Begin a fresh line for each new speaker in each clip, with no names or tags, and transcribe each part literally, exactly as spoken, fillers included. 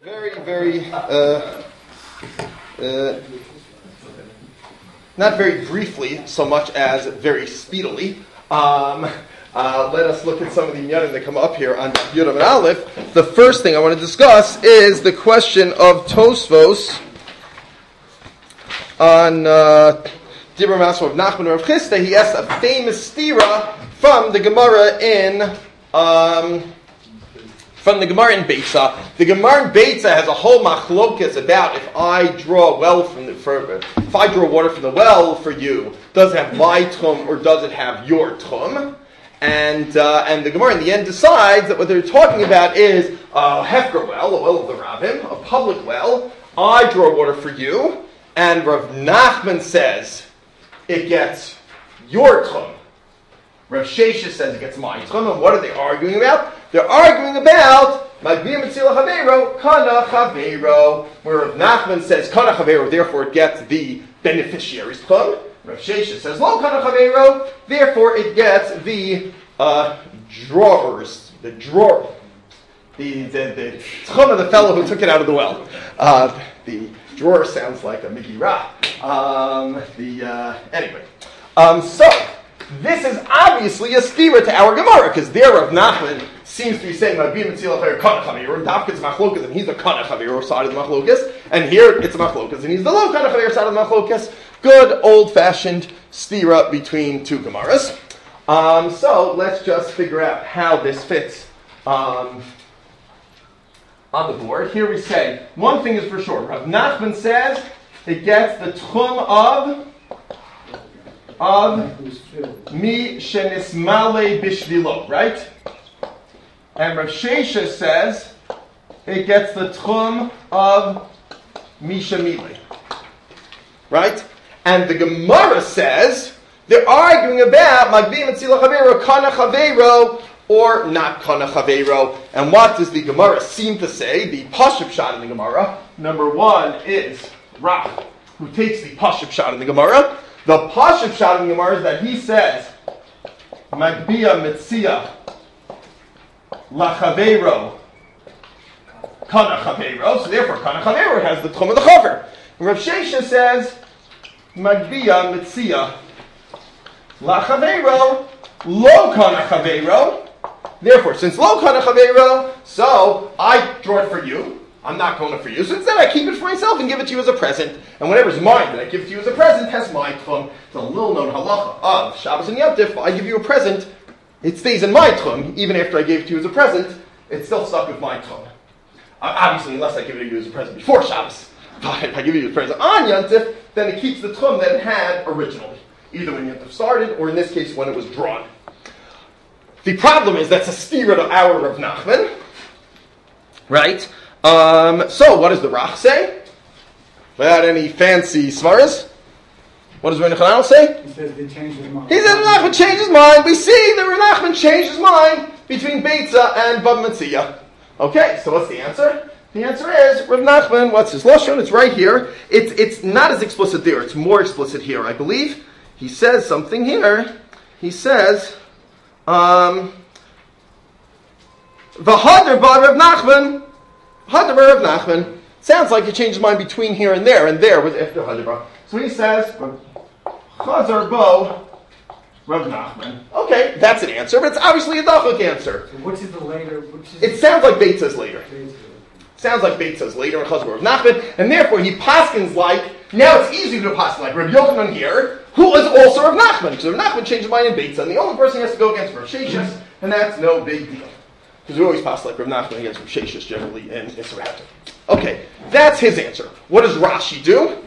Very, very, uh, uh, not very briefly, so much as very speedily. Um, uh, let us look at some of the inyanim that come up here on Yud and Aleph. The first thing I want to discuss is the question of Tosfos on uh, Dibur Masor of Nachman Rav Chisda. He asked a famous stira from the Gemara in um, from the Gemara in Beitza. The Gemara in Beitza has a whole machlokas about if I draw a well from the for, if I draw water from the well for you, does it have my tchum or does it have your tchum? And uh, and the Gemara in the end decides that what they're talking about is a hefker well, a well of the Rabbim, a public well. I draw water for you, and Rav Nachman says it gets your tchum. Rav Sheshes says it gets my tchum. And what are they arguing about? They're arguing about Magbiya Metzila Chaveiro, Kana Chaveiro, where Rav Nachman says Kana Chaveiro, therefore it gets the beneficiary's tchum. Rav Sheshes says Lo Kana Chaveiro, therefore it gets the uh, drawers, the drawer, the the, the tchum of the fellow who took it out of the well. Uh, the drawer sounds like a Megillah. Um, the uh, anyway, um, so. This is obviously a stira to our Gemara, because there Rav Nachman seems to be saying Magbiya Metzila Chaveiro Kana Chaveiro, Dafka's machlokas, and he's the Kana Chaveiro side of the machlokas, and here it's a machlokas, and he's the Lo Kana Chaveiro side of the machlokas. Good old-fashioned stira between two Gemaras. Um, so let's just figure out how this fits um, on the board. Here we say one thing is for sure. Rav Nachman says it gets the tchum of of mi shenismale bishvilo, right? And Rav Sheshes says it gets the tchum of mi shemile, right? And the Gemara says they're arguing about Magbiya Metzila Chaveiro, Kana Chaveiro, or not Kana Chaveiro. And what does the Gemara seem to say? The Pashup shot in the Gemara, number one, is Rav, who takes the Pashup shot in the Gemara. The Pashup shot in the Gemara is that he says Magbiya Metzia Lachaveiro Kana Chaveiro, so therefore Kana Chaveiro has the tchum of the chaver. And Rav Sheshes says Magbiya Metzia Lachaveiro Lo Kana Chaveiro. Therefore, since Lo Kana Chaveiro, so I draw it for you. I'm not going to for you. So instead I keep it for myself and give it to you as a present. And whatever's mine that I give it to you as a present has my tchum. It's a little known halacha of Shabbos and Yom Tov. I give you a present, it stays in my tchum. Even after I gave it to you as a present, it's still stuck with my tchum. Uh, obviously, unless I give it to you as a present before Shabbos. But if I give it to you as a present on Yom Tov, then it keeps the tchum that it had originally. Either when Yom Tov started, or in this case, when it was drawn. The problem is that's a stira to our Rav Nachman. Right? Um, so, what does the Rach say? Without any fancy svaras? What does Rav Nachman say?
He says they changed his mind.
He says Rav Nachman changed his mind. We see that Rav Nachman changed his mind between Beitza and Bava Metzia. Okay, so what's the answer? The answer is, Rav Nachman, what's his lashon? It's right here. It's, it's not as explicit there. It's more explicit here, I believe. He says something here. He says, um, V'hadar ba Rav Nachman, Hadar Rav Nachman. Sounds like he changed his mind between here and there, and there was after Hadar. So he says, Chazar bo Rav Nachman. Okay, that's an answer, but it's obviously a dachuk answer.
So which is the later? Which is
it sounds like Beitza's later. Sounds like Beitza's later in Chazar Rav Nachman, and therefore he paskins like, now it's easy to paskin like Rav Yochanan here, who is also Rav Nachman, because Rav Nachman changed his mind in Beitza, and the only person he has to go against is Rav Sheshes, and that's no big deal. Because we always pass like Rav Nachman against Rav Sheshes generally in Isra. Okay, that's his answer. What does Rashi do?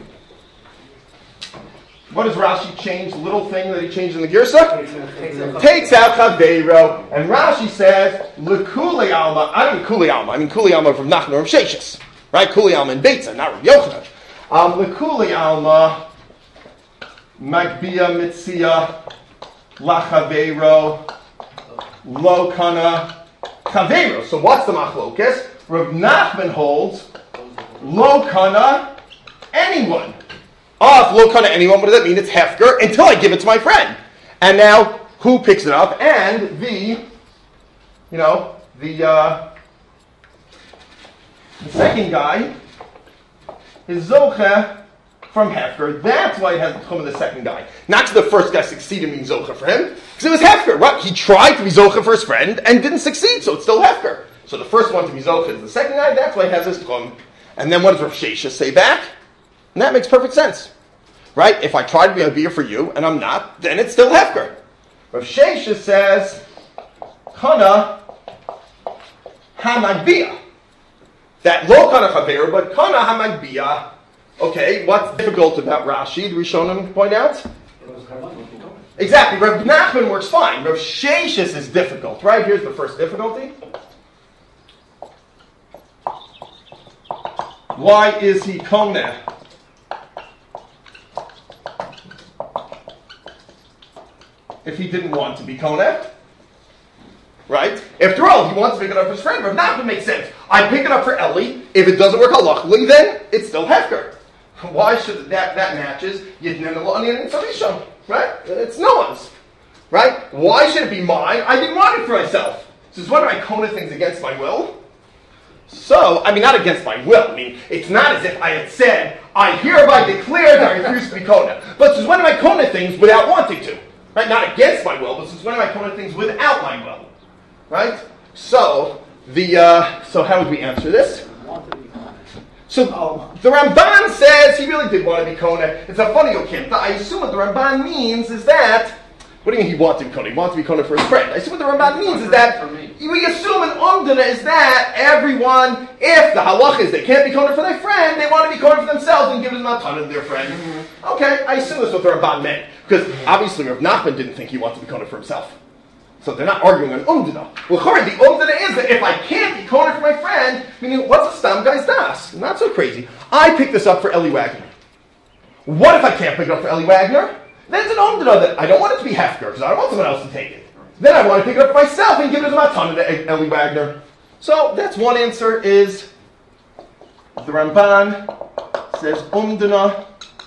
What does Rashi change? The little thing that he changed in the Girsa? Takes out Chaveiro. And Rashi says, L'kuli Alma. I don't mean Kuli Alma. I mean Kuli Alma from Nachman or Rav Sheshes. Right? Kuli Alma in Beitza, not Rav Yochanan. Um, L'kuli Alma. Magbiya Metzia. Lachaveiro. Lo Kana Chaveiro. So what's the machlokes? Rav Nachman holds Lo Kana anyone. Oh, if Lo Kana anyone, what does that mean? It's hefker until I give it to my friend. And now, who picks it up? And the, you know, the, uh, The second guy is Zoche from Hefker. That's why it has the Tchum of the second guy. Not because the first guy succeeded in being Zoche for him, because it was Hefker. Right? He tried to be Zoche for his friend and didn't succeed, so it's still Hefker. So the first one to be Zoche is the second guy. That's why it has this Tchum. And then what does Rav Sheshes say back? And that makes perfect sense. Right? If I try to be a beer for you and I'm not, then it's still Hefker. Rav Sheshes says, Kana Hamagbia. That lo Kana Chaver, but Kana Hamagbia. Okay, what's difficult about Rashi? Do we show him point out? Exactly. Rav Nachman works fine. Rav Sheshes is difficult. Right? Here's the first difficulty. Why is he Koneh? If he didn't want to be Koneh, right? After all, he wants to pick it up for his friend. Rav Nachman makes sense. I pick it up for Eli. If it doesn't work halachically, then it's still Hefker. Why should that that matches Yitnen and Anian and Sarishon? Right? It's no one's. Right? Why should it be mine? I didn't want it for myself. So it's one of my Koneh things against my will. So, I mean, not against my will. I mean, it's not as if I had said, I hereby declare that I refuse to be Koneh. But this is one of my Koneh things without wanting to. Right? Not against my will, but this is one of my Koneh things without my will. Right? So, the uh, so how would we answer this? So, oh. The Ramban says he really did want to be Koneh. It's a funny okimta. I assume what the Ramban means is that, what do you mean he wanted to be Koneh? He wanted to be Koneh for his friend. I assume what the Ramban means is that, we assume an Umdana is that everyone, if the halach is they can't be Koneh for their friend, they want to be Koneh for themselves and give them a ton of their friend. Mm-hmm. Okay, I assume that's what the Ramban meant. Because obviously Rav Nachman didn't think he wanted to be Koneh for himself. So they're not arguing on Umdana. Well, the Umdana is that if I can't be Koneh for my friend, meaning what's a stam guy's das? Not so crazy. I picked this up for Eli Wagner. What if I can't pick it up for Eli Wagner? Then it's an Umdana that I don't want it to be Hefker because I don't want someone else to take it. Then I want to pick it up for myself and give it as my ton to Eli Wagner. So that's one answer is the Ramban says Umdana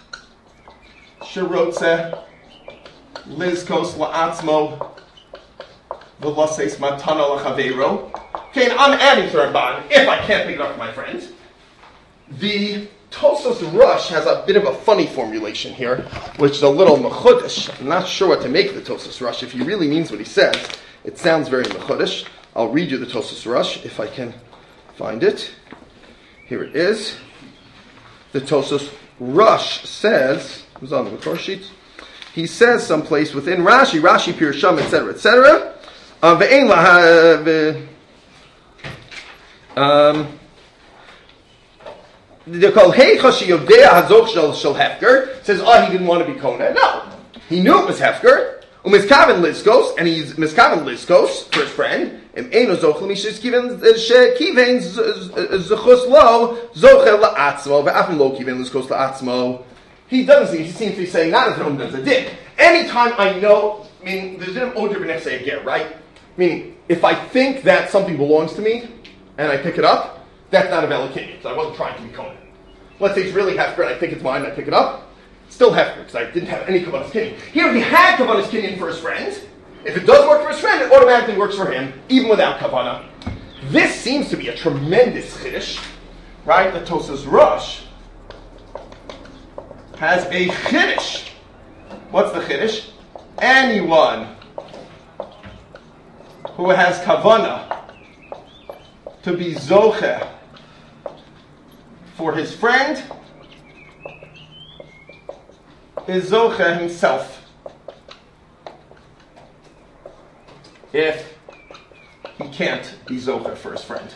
Shirotze Lizkos La'atzmo V'laseis Matana L'chaveiro. Okay, and I'm adding to the Ramban if I can't pick it up for my friend. The Tosfos Rush has a bit of a funny formulation here, which is a little mechudesh. I'm not sure what to make of the Tosfos Rush. If he really means what he says, it sounds very mechudesh. I'll read you the Tosfos Rush if I can find it. Here it is. The Tosfos Rush says, it was on the Makor sheet. He says someplace within Rashi, Rashi Pirusham, et cetera, et cetera. Um. They're called Hey Chashi Yodea Hazoch Shel Shel Hefker. Says, oh, he didn't want to be Koneh. No, he knew it was Hefker. Umiskaven Liskos, and he's Miskaven Liskos for his friend. Im Eino Zochel Mishis Kiven Kiven Zechus Lo Zochel LaAtzmo Ve'afim Lo Kiven Liskos LaAtzmo. He doesn't seem. He seems to be saying not as an Umdana as a din. Anytime I know, I mean, there's an Oder B'nefsei again, right? Meaning, if I think that something belongs to me and I pick it up. That's not a valid kinyan, because I wasn't trying to be Koneh. Let's say it's really Hefker, and I think it's mine, and I pick it up. It's still Hefker, because I didn't have any Kavanas kinyan. Here, if he had Kavanas kinyan for his friend, if it does work for his friend, it automatically works for him, even without Kavana. This seems to be a tremendous Chiddush, right? The Tosfos Rush has a Chiddush. What's the Chiddush? Anyone who has Kavana to be Zoche for his friend is Zoche himself. If he can't be Zoche for his friend.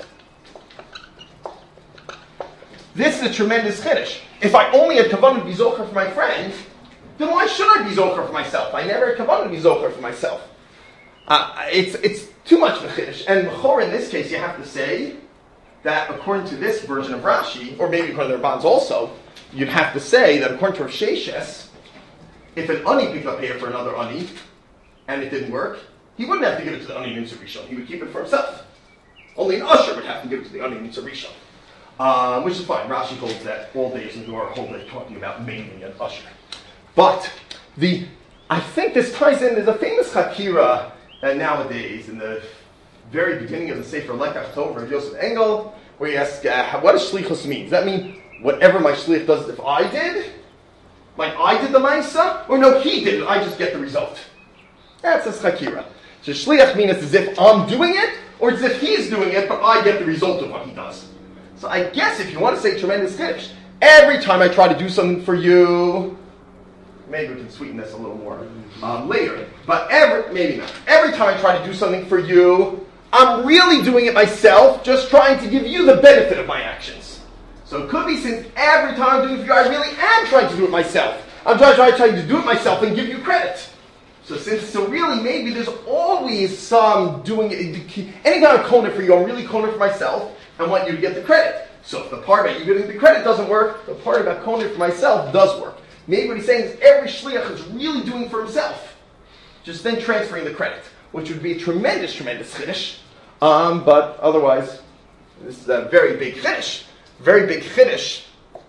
This is a tremendous chiddush. If I only had kavanah to be Zoche for my friend, then why should I be Zoche for myself? I never had kavanah to be Zoche for myself. Uh, it's it's too much of a chiddush. And Mechor, in this case, you have to say that according to this version of Rashi, or maybe according to the Rabbans also, you'd have to say that according to Rav Sheshes, if an ani picked up here for another ani, and it didn't work, he wouldn't have to give it to the ani Nitzer Rishon. He would keep it for himself. Only an usher would have to give it to the ani Nitzer Rishon. Um, which is fine. Rashi holds that all days in the Gemara hold that talking about mainly an usher. But the I think this ties in. There's a famous Chakira uh, nowadays in the very beginning of the Sefer Lekach Tov of Yosef Engel, where you ask, uh, what does shlichus mean? Does that mean whatever my shlich does if I did? Like I did the ma'isa? Or no, he did it, I just get the result? That's a chakira. So shliach means as if I'm doing it, or as if he's doing it, but I get the result of what he does. So I guess if you want to say tremendous kiddush, every time I try to do something for you, maybe we can sweeten this a little more um, later, but every, maybe not. Every time I try to do something for you, I'm really doing it myself, just trying to give you the benefit of my actions. So it could be since every time I'm doing it for you, I really am trying to do it myself. I'm trying, trying, trying to do it myself and give you credit. So since so really maybe there's always some doing it. Anytime I'm calling it for you, I'm really calling it for myself. I want you to get the credit. So if the part about you getting the credit doesn't work, the part about calling it for myself does work. Maybe what he's saying is every shliach is really doing for himself, just then transferring the credit, which would be a tremendous, tremendous chiddush. Um, but otherwise, this is a very big chiddush, very big chiddush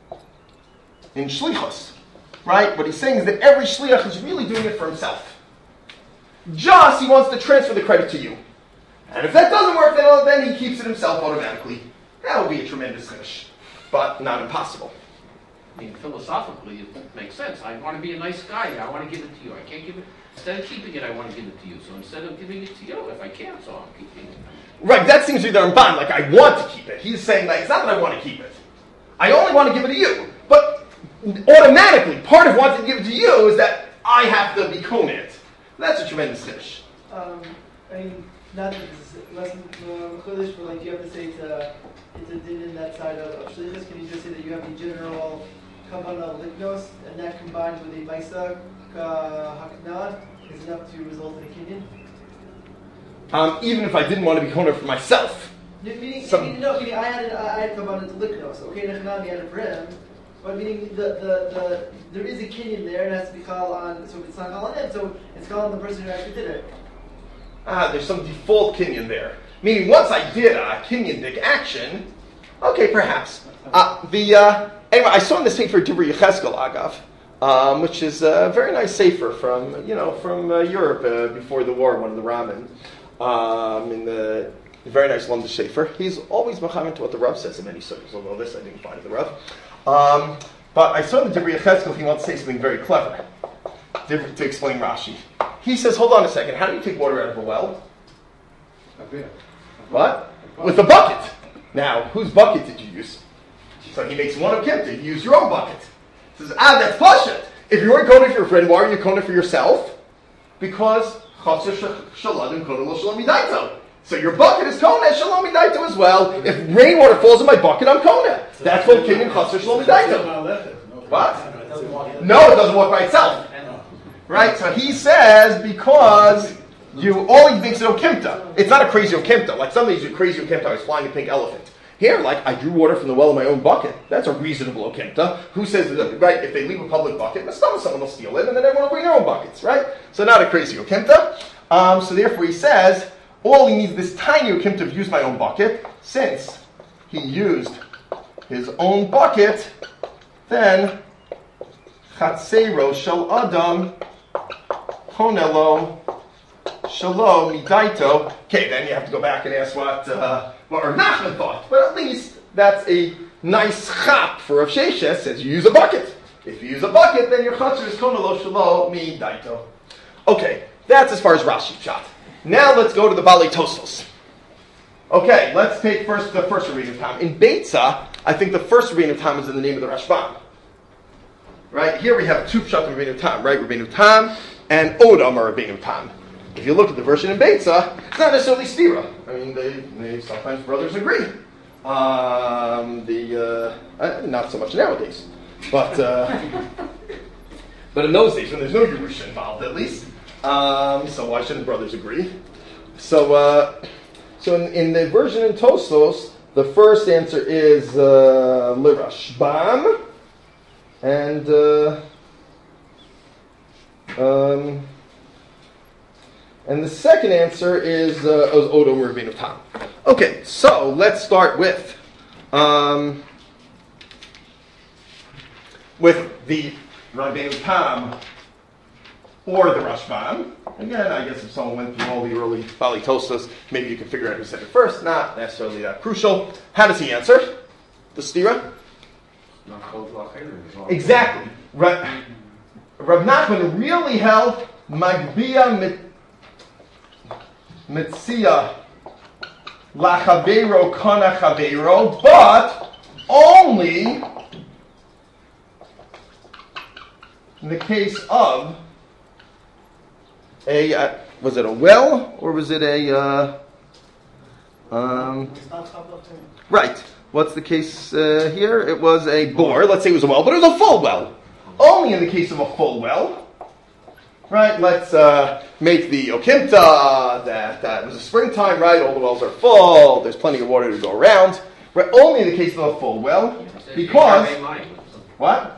in shlichus, right? What he's saying is that every shliach is really doing it for himself. Just he wants to transfer the credit to you. And if that doesn't work, then, then he keeps it himself automatically. That would be a tremendous chiddush, but not impossible.
I mean, philosophically, it makes sense. I want to be a nice guy. I want to give it to you. I can't give it. Instead of keeping it, I want to give it to you. So instead of giving it to you, if I can't, so I'm keeping it.
Right, that seems to be the Ramban. Like, I want to keep it. He's saying, like, it's not that I want to keep it. I only want to give it to you. But automatically, part of wanting to give it to you is that I have to be koneh. That's a tremendous chiddush.
Um, I mean, not that this is less chiddush, but like, do you have to say to it's a din in that side of, of shlichus? Can you just say that you have the general kavanah liknos, and that combined with a maisa haknan is enough to result in a kinyan?
Um, even if I didn't want to be koneh for myself.
Meaning,
Some,
meaning, no, meaning I had it, I had kavanah to liknos. Okay, nechanami had it for him, but meaning the, the, the there is a kinyan there, and it has to be called on. So if it's not called on him, so it's called on the person who actually did it.
Ah, there's some default kinyan there. Meaning, once I did a kinyan-dik action, okay, perhaps. Uh, the uh, anyway, I saw in the Sefer Divrei Yechezkel Agav, um, which is a very nice sefer from you know from uh, Europe uh, before the war, one of the Ramen, um, in the very nice London sefer. He's always mechamen to what the Rav says in many circles, although this I didn't find in the Rav. Um, but I saw in the Divrei Yechezkel he wants to say something very clever to explain Rashi. He says, hold on a second, how do you take water out of a well? What? With a bucket. Now, whose bucket did you use? So he makes one of Kipta. You use your own bucket. He says, ah, that's Pashat. If you weren't koning for your friend, why are you koning for yourself? Because Chaser Shaladim Konen Lo Shalom Midaito. So your bucket is Koneh Shalom Midaito as well. If rainwater falls in my bucket, I'm Koneh. That's called Kinyan Chaser Shalom Midaito. What? No, it doesn't work by itself. Right? So he says because you all he thinks is Okimta. It's not a crazy Okimta. Like some days you crazy Okimta, I was flying a pink elephant. Here, like I drew water from the well in my own bucket. That's a reasonable Okimta. Who says that, right? If they leave a public bucket, someone will steal it, and then everyone will bring their own buckets, right? So not a crazy Okimta. Um, so therefore he says all he needs is this tiny Okimta of use my own bucket. Since he used his own bucket, then Chatzero Shal Adam Honelo Shalom Midaito. Okay, then you have to go back and ask what uh, what Rav Nachman thought. But at least that's a nice chap for Rav Sheshes. Says you use a bucket. If you use a bucket, then your chatzir is Honelo Shalom Midaito. Okay, that's as far as Rashi shot. Now let's go to the Balei Tosfos. Okay, let's take first the first Rebbeinu of Tam. In Beitza, I think the first Rebbeinu of Tam is in the name of the Rashbam. Right here we have two pshat of Rebbeinu Tam, right? Rebbeinu Tam and Odom are Rebbeinu Tam. If you look at the version in Beitza, it's not necessarily stira. I mean, they, they sometimes brothers agree. Um, the uh, uh, not so much nowadays, but uh, but in those days when there's no Yerusha involved, at least. Um, so why shouldn't brothers agree? So uh, so in, in the version in Tosfos, the first answer is uh, L'Rashbam. And uh, um, and the second answer is uh, Odom Rebbeinu Tam. Okay, so let's start with um, with the Rebbeinu Tam or the Rashbam. Again, I guess if someone went through all the early Bali Tosas, maybe you can figure out who said it first. Not necessarily that crucial. How does he answer the stira?
Not Chov La'Cherim, is all.
Exactly. Rav, Rav Nachman really held Magbia mit, Mitzia Lachavero Kana Chavero, but only in the case of a, uh, was it a well, or was it a, uh, um,
It's not Chav La'Cherim.
right. What's the case uh, here? It was a bore. Let's say it was a well, but it was a full well. Only in the case of a full well. Right, let's uh, make the Okimta, that, that it was a springtime, right? All the wells are full. There's plenty of water to go around. Right, only in the case of a full well. Because, what?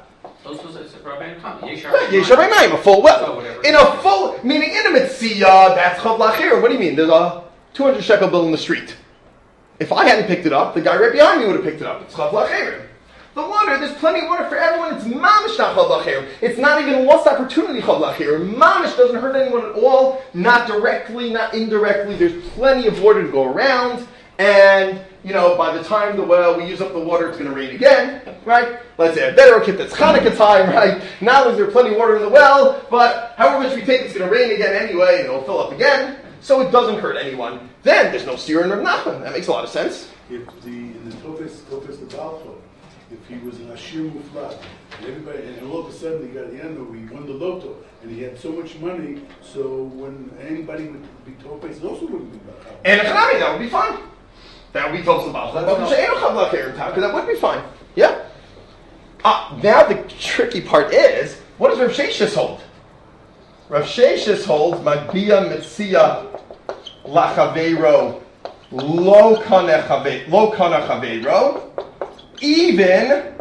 Yesharei Mayim, a full well. In a full, meaning in a Mitziyah, that's Chav La'Cherim. What do you mean? There's a two hundred shekel bill in the street. If I hadn't picked it up, the guy right behind me would have picked it up. It's Chav La'Cherim. The water, there's plenty of water for everyone. It's mamish not Chav La'Cherim. It's not even lost opportunity Chav La'Cherim. Mamish doesn't hurt anyone at all. Not directly, not indirectly. There's plenty of water to go around. And, you know, by the time the well, we use up the water, it's going to rain again, right? Let's say a better kit that's Hanukkah time, right? Not only is there plenty of water in the well, but however much we take, it's going to rain again anyway, and it'll fill up again. So it doesn't hurt anyone. Then there's no seer in Rav Nachman. That makes a lot of sense.
If the in the Tofes Tofes the Balcho, if he was an Ashir Muflat, and everybody, and all of a sudden he got the end, he won the lotto, and he had so much money, so when anybody would be Tofes, it also wouldn't be Balcho.
And Echanami, that would be fine. That would be Tofes Balcho. That would be fine. Yeah. Ah, now the tricky part is, what does Rav Sheshis hold? Rav Sheshis holds Magbia Mitzia Lachavero Lo Kana Chavero, even,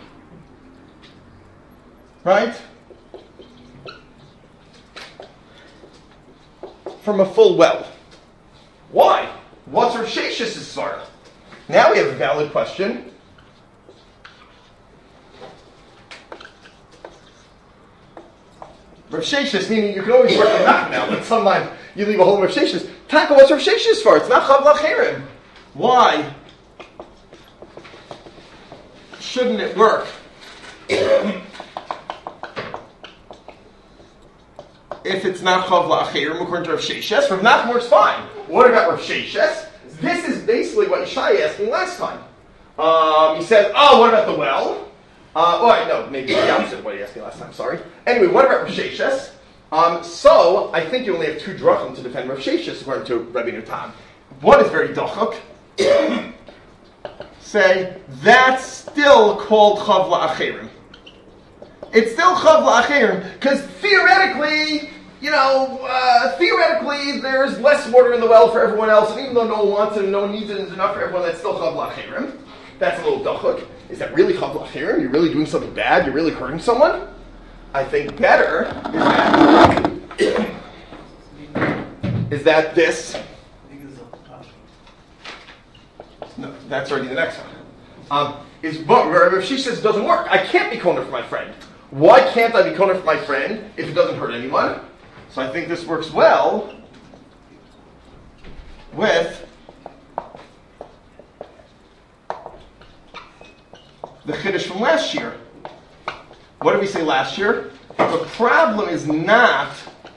right, from a full well. Why? What's Rav Sheshis' svara? Now we have a valid question. Rav Sheshis, meaning you can always work the Nachman now, but sometimes you leave a whole Rav Sheshis. Taka, what's Rav Sheshis for? It's not Chav La'Cherim. Why shouldn't it work? If it's not Chav La'Cherim, according to Rav Sheshis, Rav Nachman works fine. What about Rav Sheshis? This is basically what Yishai asked me last time. Um, he said, oh, what about the well? Uh, oh, I no, maybe the opposite of what he asked me last time, sorry. Anyway, what about Rav Sheshis? Um, so, I think you only have two drachim to defend Rav Sheshis, according to Rabbi Nutan. One is very dachuk. Say, that's still called Chav La'Cherim. It's still Chav La'Cherim, because theoretically, you know, uh, theoretically, there's less water in the well for everyone else, and even though no one wants it and no one needs it, it's enough for everyone, that's still Chav La'Cherim. That's a little dachuk. Is that really Chav La'Cherim? You're really doing something bad? You're really hurting someone? I think better is that, is that this. No, that's already the next one. Um, is but if she says it doesn't work, I can't be koner for my friend. Why can't I be koner for my friend if it doesn't hurt anyone? So I think this works well with the chiddush from last year. What did we say last year? The problem is not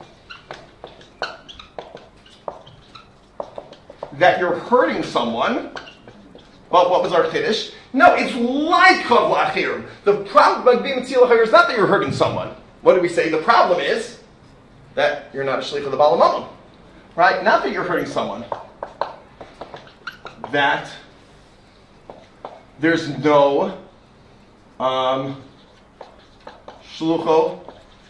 that you're hurting someone, but what was our chiddush? No, it's like Chav La'Cherim. The problem by being Tzil La'Cherim is not that you're hurting someone. What did we say? The problem is that you're not a shliach of the Baal HaMamon. Right? Not that you're hurting someone. That there's no um, shlucho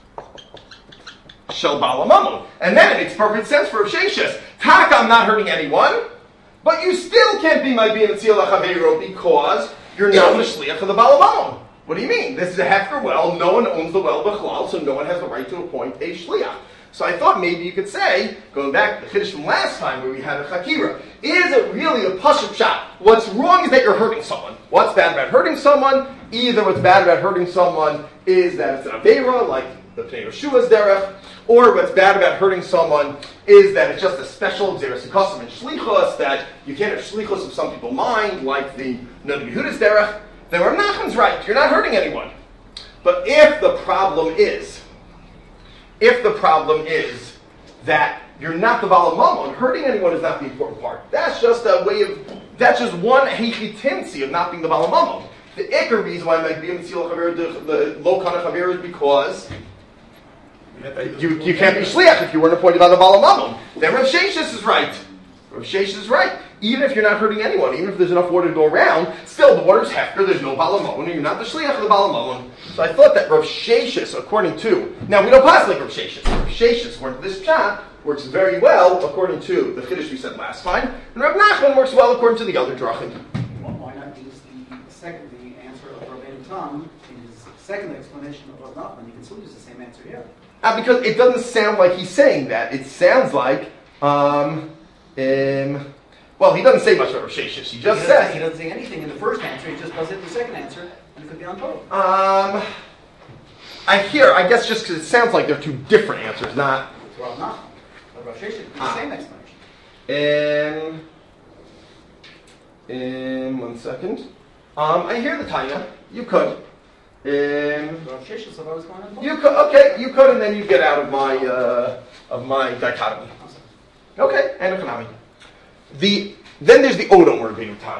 shel Baal HaMamon. And then it makes perfect sense for Rav Sheshis. Taka, I'm not hurting anyone, but you still can't be my B'in Tzil La'Chaveiro because you're not the shliach of the Baal HaMamon. What do you mean? This is a hefker well. No one owns the well b'chlal, so no one has the right to appoint a shliach. So I thought maybe you could say, going back to the chiddush from last time where we had a chakira, is it really a pashut shot? What's wrong is that you're hurting someone. What's bad about hurting someone? Either what's bad about hurting someone is that it's an aveira, like the Pnei Yeshua's derech, Or what's bad about hurting someone is that it's just a special Xeris custom in Shlichus, that you can't have Shlichus of some people mind, like the Nod Yehuda's Derech. Then Rav Nachman's right, you're not hurting anyone. But if the problem is, if the problem is that you're not the Baal Mamon, hurting anyone is not the important part. That's just a way of, that's just one hechitimsi of not being the Baal Mamon. The Iker reason why I make the low kind of Chaver is because you, you can't be Shliach if you weren't appointed by the Baal Mamon. Then Rav Sheshis is right. Rav Sheshis is right. Even if you're not hurting anyone, even if there's enough water to go around, still the water's hefker, there's no Baal Mamon, and you're not the Shliach of the Baal Mamon. So I thought that Rav Sheshis, according to, now we don't pass like Rav Sheshis. Rav Sheshis, according to this pshat, works very well according to the Chiddush we said last time, and Rav Nachman works well according to the other drachim.
Well, why not use the second, the answer of Rabbeinu Tam in his second explanation of Rav Nachman? You can still use the same answer here.
Uh, because it doesn't sound like he's saying that. It sounds like, um, um, well, he doesn't say much about Rav Sheshis. He just
he
says
he doesn't say anything in the first answer. He just does it in the second answer, and it could be on both.
Um, I hear. I guess just because it sounds like they're two different answers, not.
It's Rav Nachman. But Rav Sheshis did the
Ah.
same explanation.
Um, um, one second. Um, I hear the Tanya. You could. Um,
Rav Sheshis said I was going on both.
you could. Okay, you could, and then you get out of my uh, of my dichotomy.
I'm sorry.
Okay, and economy. The then there's the Odom Rabbeinu Tam.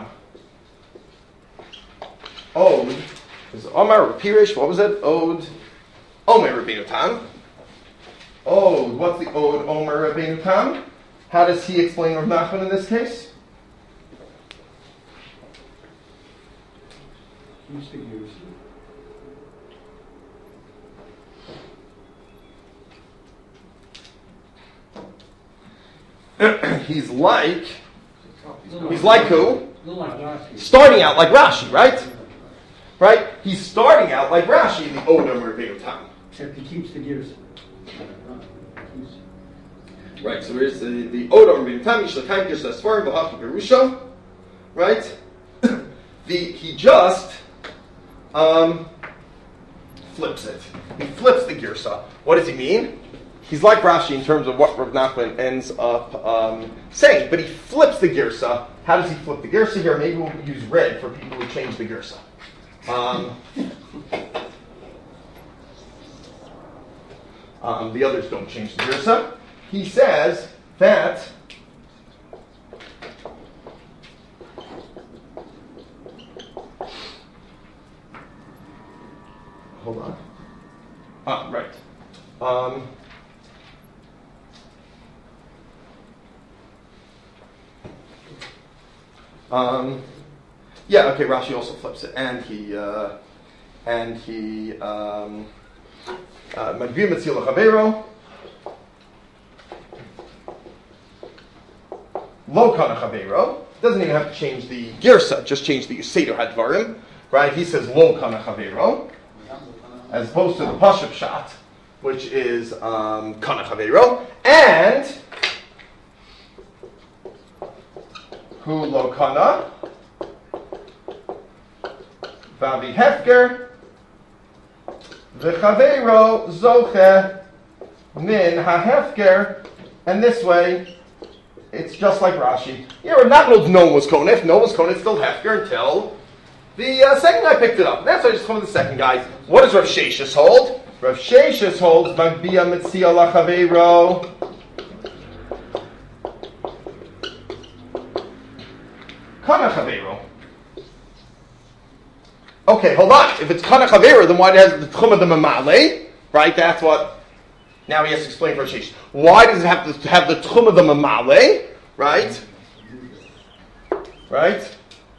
Ode is Omar Pirish. What was it? Ode Omer Rabbeinu Tam. Ode. What's the Ode Omer Rabbeinu Tam? How does he explain Rav Nachman in this case? He's like, he's like who? Starting out like Rashi, right? Right? He's starting out like Rashi in the Odom Rabbeinu Tam.
Except he keeps the gears.
Right, so here's the, the Odom Rabbeinu Tam, Yishlakayim Girs Asfarim, B'Hachim Perusha. Right? The, he just um, flips it. He flips the Girsa. What does he mean? He's like Rashi in terms of what Rav Nachman ends up um, saying, but he flips the Girsa. How does he flip the Girsa here? Maybe we'll use red for people who change the Girsa. Um, um, the others don't change the Girsa. He says that hold on. Ah, right. Um, um, yeah, okay, Rashi also flips it. And he, uh, and he, um, Magvir Metzil Chavero, Lo Kana Chavero, doesn't even have to change the Girsa, just change the Seder Hadvarim, right? He says Lo Kana Chavero, as opposed to the Pashup Shat, which is um, Kana Chavero, and Hu Lo Kana, Vavi Hefker, V'Chavero Zoche Min HaHefker, and this way, it's just like Rashi. Yeah, we're not going to know was Konef. No was Konef, still Hefker until the uh, second guy picked it up. That's why I just come to the second guy. What does Rav Sheshis hold? Rav Sheshis holds Magbia Mitzia Lachaveiro. Kana Chaveiro. Okay, hold on. If it's Kana Chaveiro, then why does it have the Tchum of the Mamale? Right? That's what. Now he has to explain for Rav Sheshis. Why does it have to have the Tchum of the Mamale? Right? Right?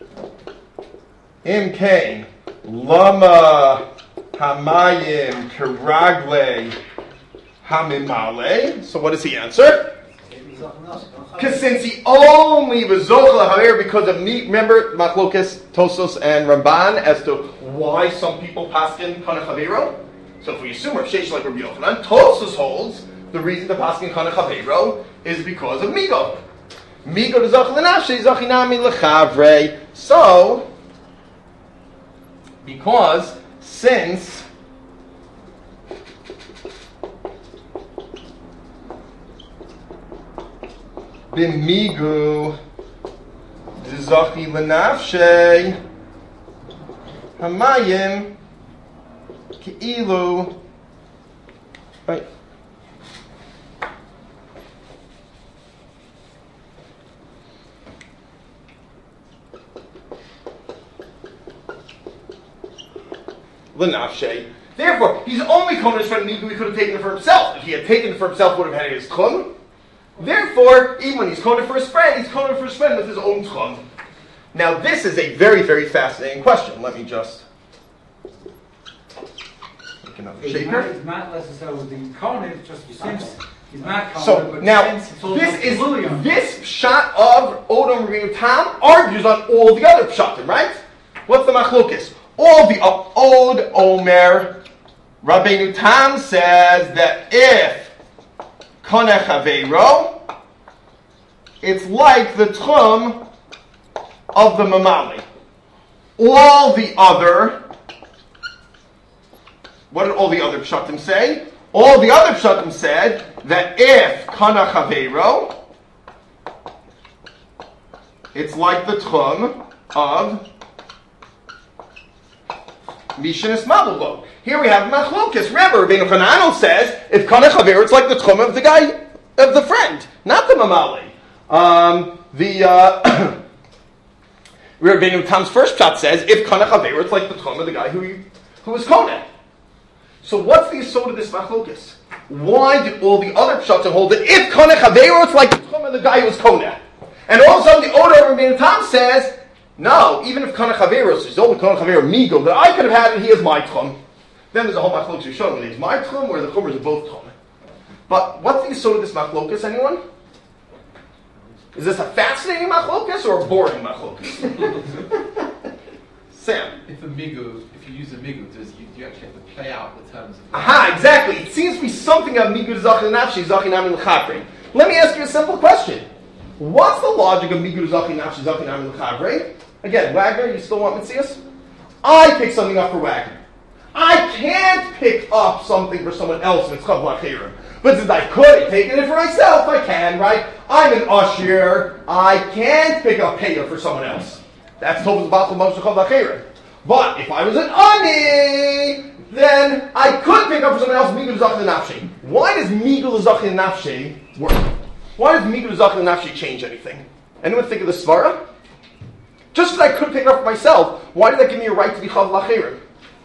Im Kain, Lama Hamayim Kiragle Hamimale. So what does he answer? Because since he only was Zochel HaHaver because of meat, remember Machlokes, Tosos, and Ramban as to why some people paskin Kana Chavero? So if we assume Rav Sheshes like Rabbi Yochanan, Tosos holds the reason to paskin Kana Chavero is because of Migo. Migo to Zochel Nafshe, Zochinami Lechavre. So, because since b'migu d'zachi l'nafshei hamayim ki'ilu. Right. L'nafshei. Therefore, he's only kohen his friend migu. He could have taken it for himself. If he had taken it for himself, would have had his tchum. Therefore, even when he's kohen for his friend, he's kohen for his friend with his own tchum. Now, this is a very, very fascinating question. Let me just make another
He's
shaker.
not, he's not necessarily the Conan, it's just since he's not Conan.
So
but
now,
since it's also
this is
Lilium.
this shot of Odom Rabbeinu Tam argues on all the other pshatim, right? What's the machlokes? All the uh, Od Omer Rabbeinu Tam says that if Konech Aveiro, it's like the tchum of the mamali. All the other, what did all the other pshatim say? All the other pshatim said that if Konech Aveiro, it's like the tchum of Mishanis Mabulo. Here we have Machlokes. Remember, Rabbeinu Hananel says, if Kanech Haver, it's like the tchum of the guy, of the friend, not the Mamali. Um, the, uh, Rabbeinu Tam's first shot says, if Kanech Haver, it's like the tchum of the guy who, who was Koneh. So what's the yesod of this Machlokes? Why did all the other pshatim hold that if Kanech Haver, it's like the tchum of the guy who was Koneh? And all of a sudden the order of Rabbeinu Tam says, no, even if Kanech Haveros is only Kanech Haver Migo that I could have had, and he is my tchum. Then there's a whole machlokes you're showing whether it's my tchum or the chumers are both tchum. But what's the yesod of this machlokes? Anyone? Is this a fascinating machlokes or a boring machlokes? Sam.
If a migu, if you use a migu, does you, you actually have to play out the terms of?
Aha, exactly. It seems to be something of migu zachin nafshi zachin amin l'chapre. Let me ask you a simple question. What's the logic of migu zachin nafshi zachin amin l'chapre? Again, Wagner, you still want Mitzias? I pick something up for Wagner. I can't pick up something for someone else if it's chav l'achirim. But since I could have taken it for myself, I can, right? I'm an usher. I can't pick up payah for someone else. That's tovas b'achol moshe chav l'achirim. But if I was an ani, then I could pick up for someone else migul zachin nafshi. Why does migul zachin nafshi work? Why does migul zachin nafshi change anything? Anyone think of the svara? Just as I could pick it up for myself, why did that give me a right to be chav l'achirim?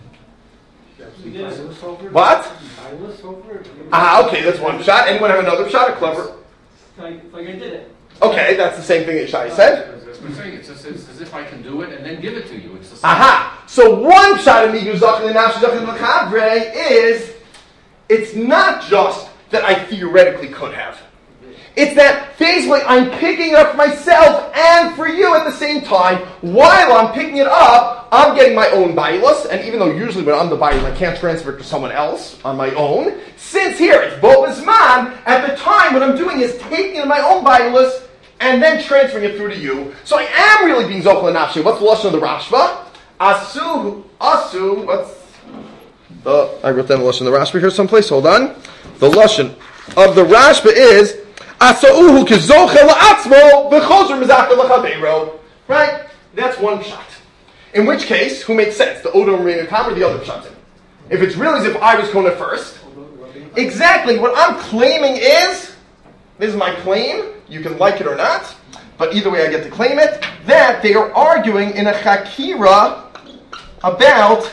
What? Ah, okay, that's one shot. Anyone have another shot? A clever.
Like, like I did it.
Okay, that's the same thing that Shai said.
That's what I'm saying. It's, just, it's as if I can do it and then give it to you. It's the same.
Aha! So one shot of migu zachin and nafshi zachin l'chabre is, it's not just that I theoretically could have. It's that basically I'm picking it up for myself and for you at the same time. While I'm picking it up, I'm getting my own bailus, and even though usually when I'm the bailus, I can't transfer it to someone else on my own, since here it's bo b'zman, at the time what I'm doing is taking it in my own bailus and then transferring it through to you. So I am really being zochel nafshi. What's the lashon of the Rashba? Asu, asu, what's the, I wrote down the lashon of the Rashba here someplace, hold on. The lashon of the Rashba is, Asa'uhu kizochel la'atzmo v'chozer mizachel l'chaveiro. Right? That's one shot. In which case, who makes sense? The Odom Rabbeinu Tam or the other pshatim? If it's really as if I was Kona first. Exactly. What I'm claiming is, this is my claim, you can like it or not, but either way I get to claim it, that they are arguing in a chakira about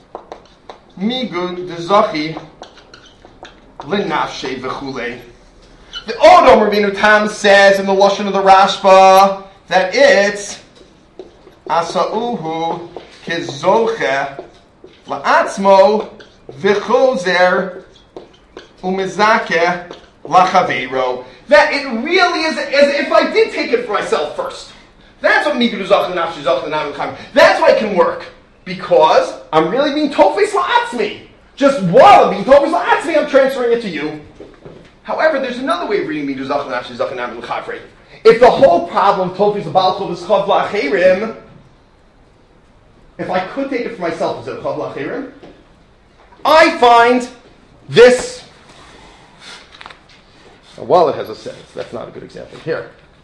migud dezachi l'nafshe v'chulei. The Odom Rabbeinu Tam says in the lashon of the Rashba that it's Asa'uhu kizoche la'atzmo v'chozer umizake lachaveiro. That it really is as if I did take it for myself first. That's what Migud Zachin Nafshi Zachin Nafshi. That's why it can work. Because I'm really being Tofes la'atzmi. Just while I'm being Tofes la'atzmi, I'm transferring it to you. However, there's another way of reading Migud Zachin Nafshi Zachin Nafshi. If the whole problem Tofes Ba'alchov is Chav La'achirim, if I could take it for myself, is it Chav La'achirim? I find this. A wallet has a sentence. That's not a good example. Here.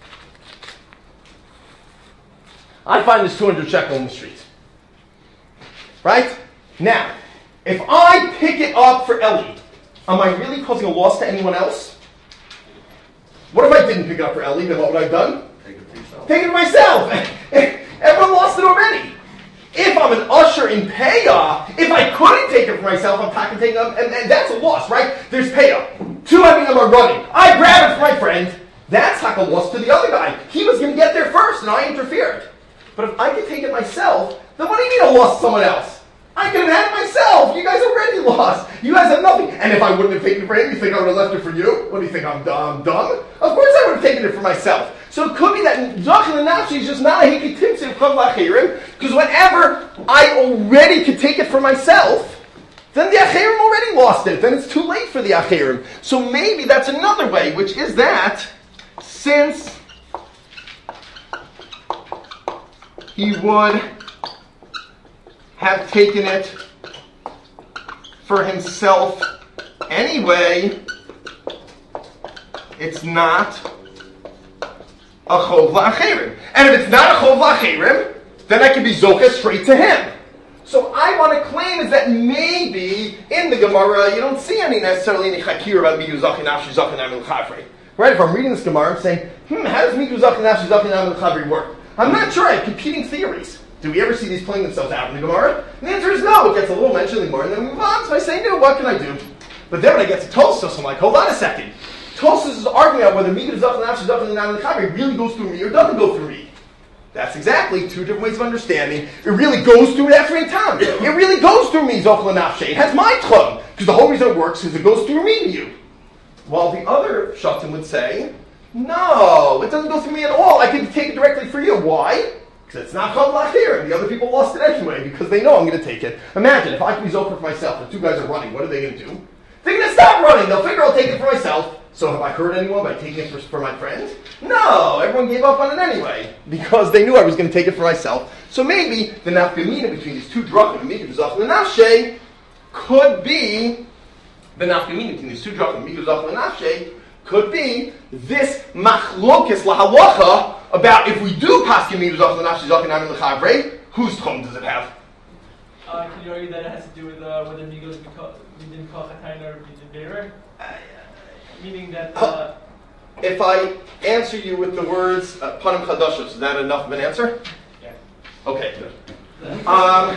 I find this two hundred shekel in the street. Right? Now, if I pick it up for Ellie, am I really causing a loss to anyone else? What if I didn't pick it up for Ellie? Then what would I have done?
Take it for yourself.
Take it for myself. Everyone lost it already. If I'm an usher in payoff, if I couldn't take it for myself, I'm taking taking up, and, and that's a loss, right? There's payoff. Two of them are running. I grab it for my friend. That's like a loss to the other guy. He was going to get there first, and I interfered. But if I could take it myself, then what do you mean I lost someone else? I could have had it myself. You guys already lost. You guys have nothing. And if I wouldn't have taken it for him, you think I would have left it for you? What do you think, I'm dumb? dumb? Of course I would have taken it for myself. So it could be that Zachin and Nafshi is just not a Hiki Timsim Chav L'Achirim, because whenever I already could take it for myself, then the Achirim already lost it. Then it's too late for the Achirim. So maybe that's another way, which is that since he would have taken it for himself anyway, it's not a chov la'achirim. And if it's not a chov la'achirim, then I can be zoka straight to him. So I want to claim is that maybe in the Gemara you don't see any necessarily any chakir about midu zachin nafshi zachin amil chavri. Right? If I'm reading this Gemara, I'm saying, hmm, how does midu zachin nafshi zachin amil chavri work? I'm not sure. I have competing theories. Do we ever see these playing themselves out in the Gemara? And the answer is no. It gets a little mention in the Gemara, and then we move on. So I say, no, what can I do? But then when I get to Tosfos, I'm like, hold on a second. Tosfos is arguing about whether midu zachin nafshi zachin amil chavri really goes through me or doesn't go through me. That's exactly two different ways of understanding. It really goes through Ephraim Tam. It really goes through me, Zochel Nafshe. It has my tchum. Because the whole reason it works is it goes through me to you. While the other Shatim would say, no, it doesn't go through me at all. I can take it directly for you. Why? Because it's not Chav L'Achir, and the other people lost it anyway, because they know I'm going to take it. Imagine, if I can be Zochel for myself, and two guys are running, what are they going to do? They're going to stop running. They'll figure I'll take it for myself. So have I hurt anyone by taking it for, for my friends? No, everyone gave up on it anyway, because they knew I was going to take it for myself. So maybe the nafkamina between these two drachim, Midu Zachin and Nafshe, could be, the nafkamina between these two drachim, Midu Zachin and Nafshe, could be this machlokes lahalacha about if we do pass Midu Zachin and Nafshe Zachin Amin L'Chavre, whose tchum does it have?
Uh, can you argue that it has to do with uh, whether Migos we didn't call Chatayn or we did Beirah? Meaning that... Uh,
if I answer you with the words uh, Panim Chadashos, is that enough of an answer?
Yeah.
Okay, good. Um,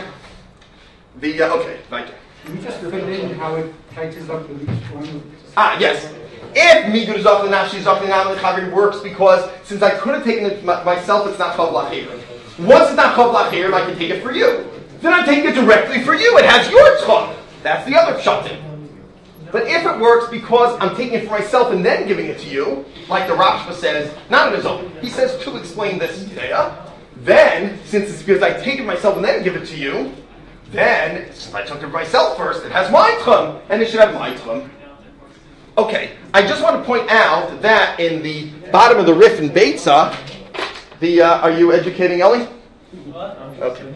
the, uh, okay, thank you.
Can you just fill in how it catches up with each one?
Ah, yes. If Migur Zachin Nafshi Zachin Amin L'Chavri works because since I could have taken it myself, it's not Chav L'Achirim. Once it's not Chav L'Achirim, I can take it for you. Then I'm taking it directly for you. It has your tzchon. That's the other shatim. But if it works because I'm taking it for myself and then giving it to you, like the Rashba says, not in his own, he says to explain this today, then, since it's because I take it myself and then give it to you, then, since I took it for myself first, it has my tchum, and it should have my tchum. Okay, I just want to point out that in the bottom of the Rif in Beitza, the, uh, are you educating Ellie?
what?
Okay.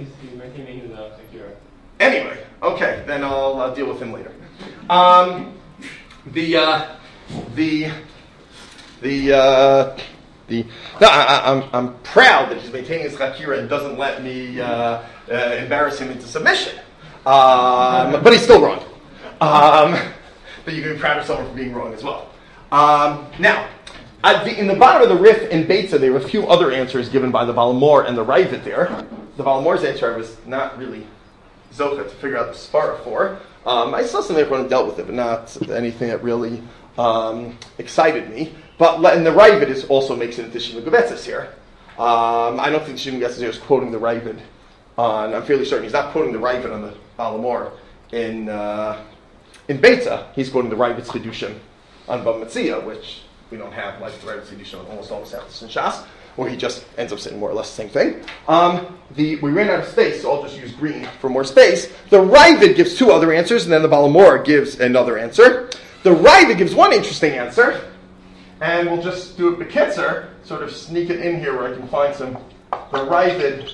Anyway, okay, then I'll uh, deal with him later. Um, the, uh, the, the, uh, the, no, I, I, I'm, I'm proud that he's maintaining his chakira and doesn't let me, uh, uh, embarrass him into submission. Um, but he's still wrong. Um, but you can be proud of someone for being wrong as well. Um, now, at the, in the bottom of the Rif in Beitza, there were a few other answers given by the Balamor and the Ravid there. The Balamor's answer I was not really Zocha to figure out the Svara for. Um, I saw something everyone dealt with it, but not anything that really um, excited me. But and the Ravid is also makes an addition to Gevetzes here. Um, I don't think Shimon Gevetzes is quoting the Ravid on. I'm fairly certain he's not quoting the Ravid on the Balamor in uh, in Beitza. He's quoting the Ravid's Chidushim on Bava Metzia, which we don't have like the Ravid's Chidushim on almost all the Sechtas and Shas, where he just ends up saying more or less the same thing. Um, the, we ran out of space, so I'll just use green for more space. The Ravid gives two other answers, and then the Balamor gives another answer. The Ravid gives one interesting answer, and we'll just do it bekitzer, sort of sneak it in here where I can find some. The Ravid,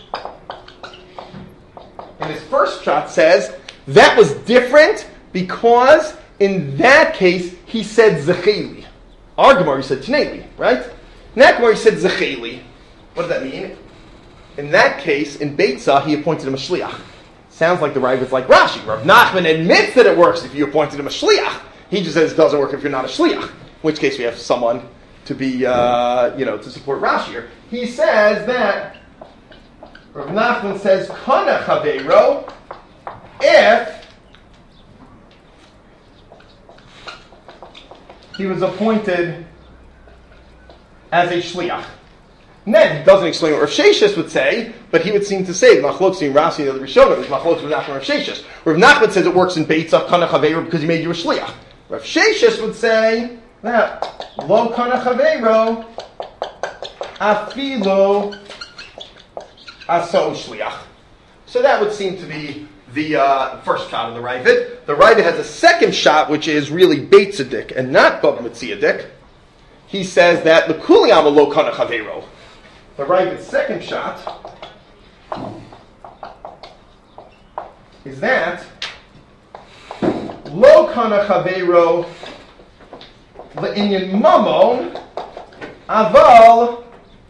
in his first shot, says that was different because in that case he said zecheli. Our Gemara he said tneli, right? In that Gemara he said zecheli. What does that mean? in that case, in Beitzah, he appointed him a shliach. Sounds like the Rav is like Rashi. Rav Nachman admits that it works if you appointed him a shliach. He just says it doesn't work if you're not a shliach. In which case we have someone to be, uh, you know, to support Rashi here. He says that Rav Nachman says kana chaveiro if he was appointed as a shliach. And then he doesn't explain what Rav Sheshes would say, but he would seem to say the machlokes in Rashi and the other Rishonim is machlokes Rav Nachman and Rav Sheshes. Rav Nachman says it works in Beitzah kana chaveiro because he made you a shliach. Rav Sheshes would say that lo kana chaveiro afilo aso shliach. So that would seem to be the uh, first shot of the Ravid. The Ravid has a second shot, which is really Beitzadik and not Baba Metziadik. He says that the kuliyama lo kana chaveiro. The Ravid's second shot is that lo kana chaveiro le'inyan mamon aval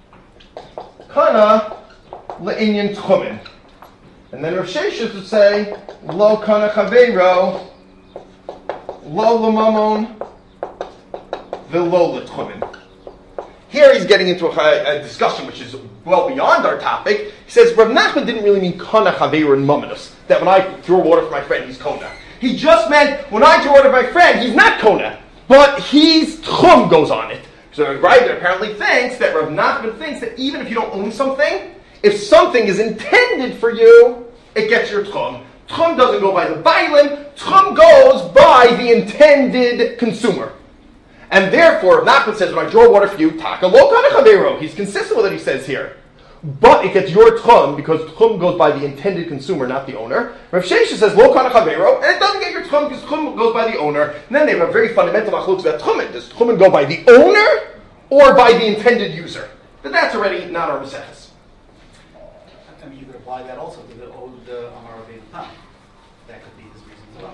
kana le'inyan tchumen. And then Rav Sheshes would say lo kana chaveiro lo lemamon v'lo letchumen. Here he's getting into a, a discussion which is well beyond our topic. He says Rav Nachman didn't really mean kana chaveiro and mamonus, that when I draw water for my friend he's kona. He just meant when I draw water for my friend he's not kona, but he's tchum goes on it. So the writer apparently thinks that Rav Nachman thinks that even if you don't own something, if something is intended for you, it gets your tchum. Tchum doesn't go by the bailim, tchum goes by the intended consumer. And therefore, Nachman says, when I draw water for you, taka lo kana chaveiro. He's consistent with what he says here. But it gets your tchum because tchum goes by the intended consumer, not the owner. Rav Sheshes says lo kana chaveiro, and it doesn't get your tchum because tchum goes by the owner. And then they have a very fundamental machlokes about tchumen. Does tchumen go by the owner or by the intended user? But that's already not our Maseches.
I mean, you could apply that also to the old uh, Amar Rabbeinu Tam. That could be his reason as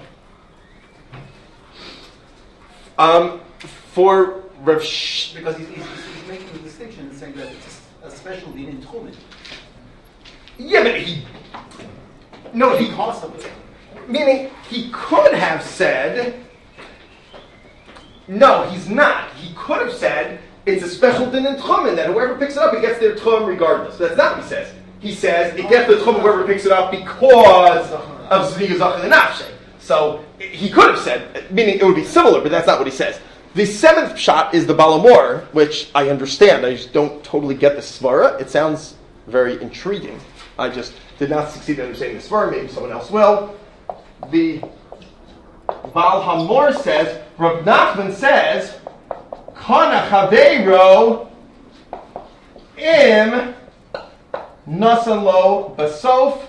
well.
Um, for Rav Sh-
Because he's, he's, he's making the distinction and saying that it's a special din in Tchumen.
yeah, but he no he
Cost of it.
meaning he could have said no, he's not. He could have said it's a special din in tchumen that whoever picks it up, it gets their tchum regardless. That's not what he says. He says it gets the tchum of whoever picks it up because of zviga zachin and nafshe. So he could have said, meaning it would be similar, but that's not what he says. The seventh shot is the Balamor, which I understand. I just don't totally get the svara. It sounds very intriguing. I just did not succeed in understanding the svara. Maybe someone else will. The Baal Hamor says, Rav Nachman says, Kana chaveiro im nasan lo basof.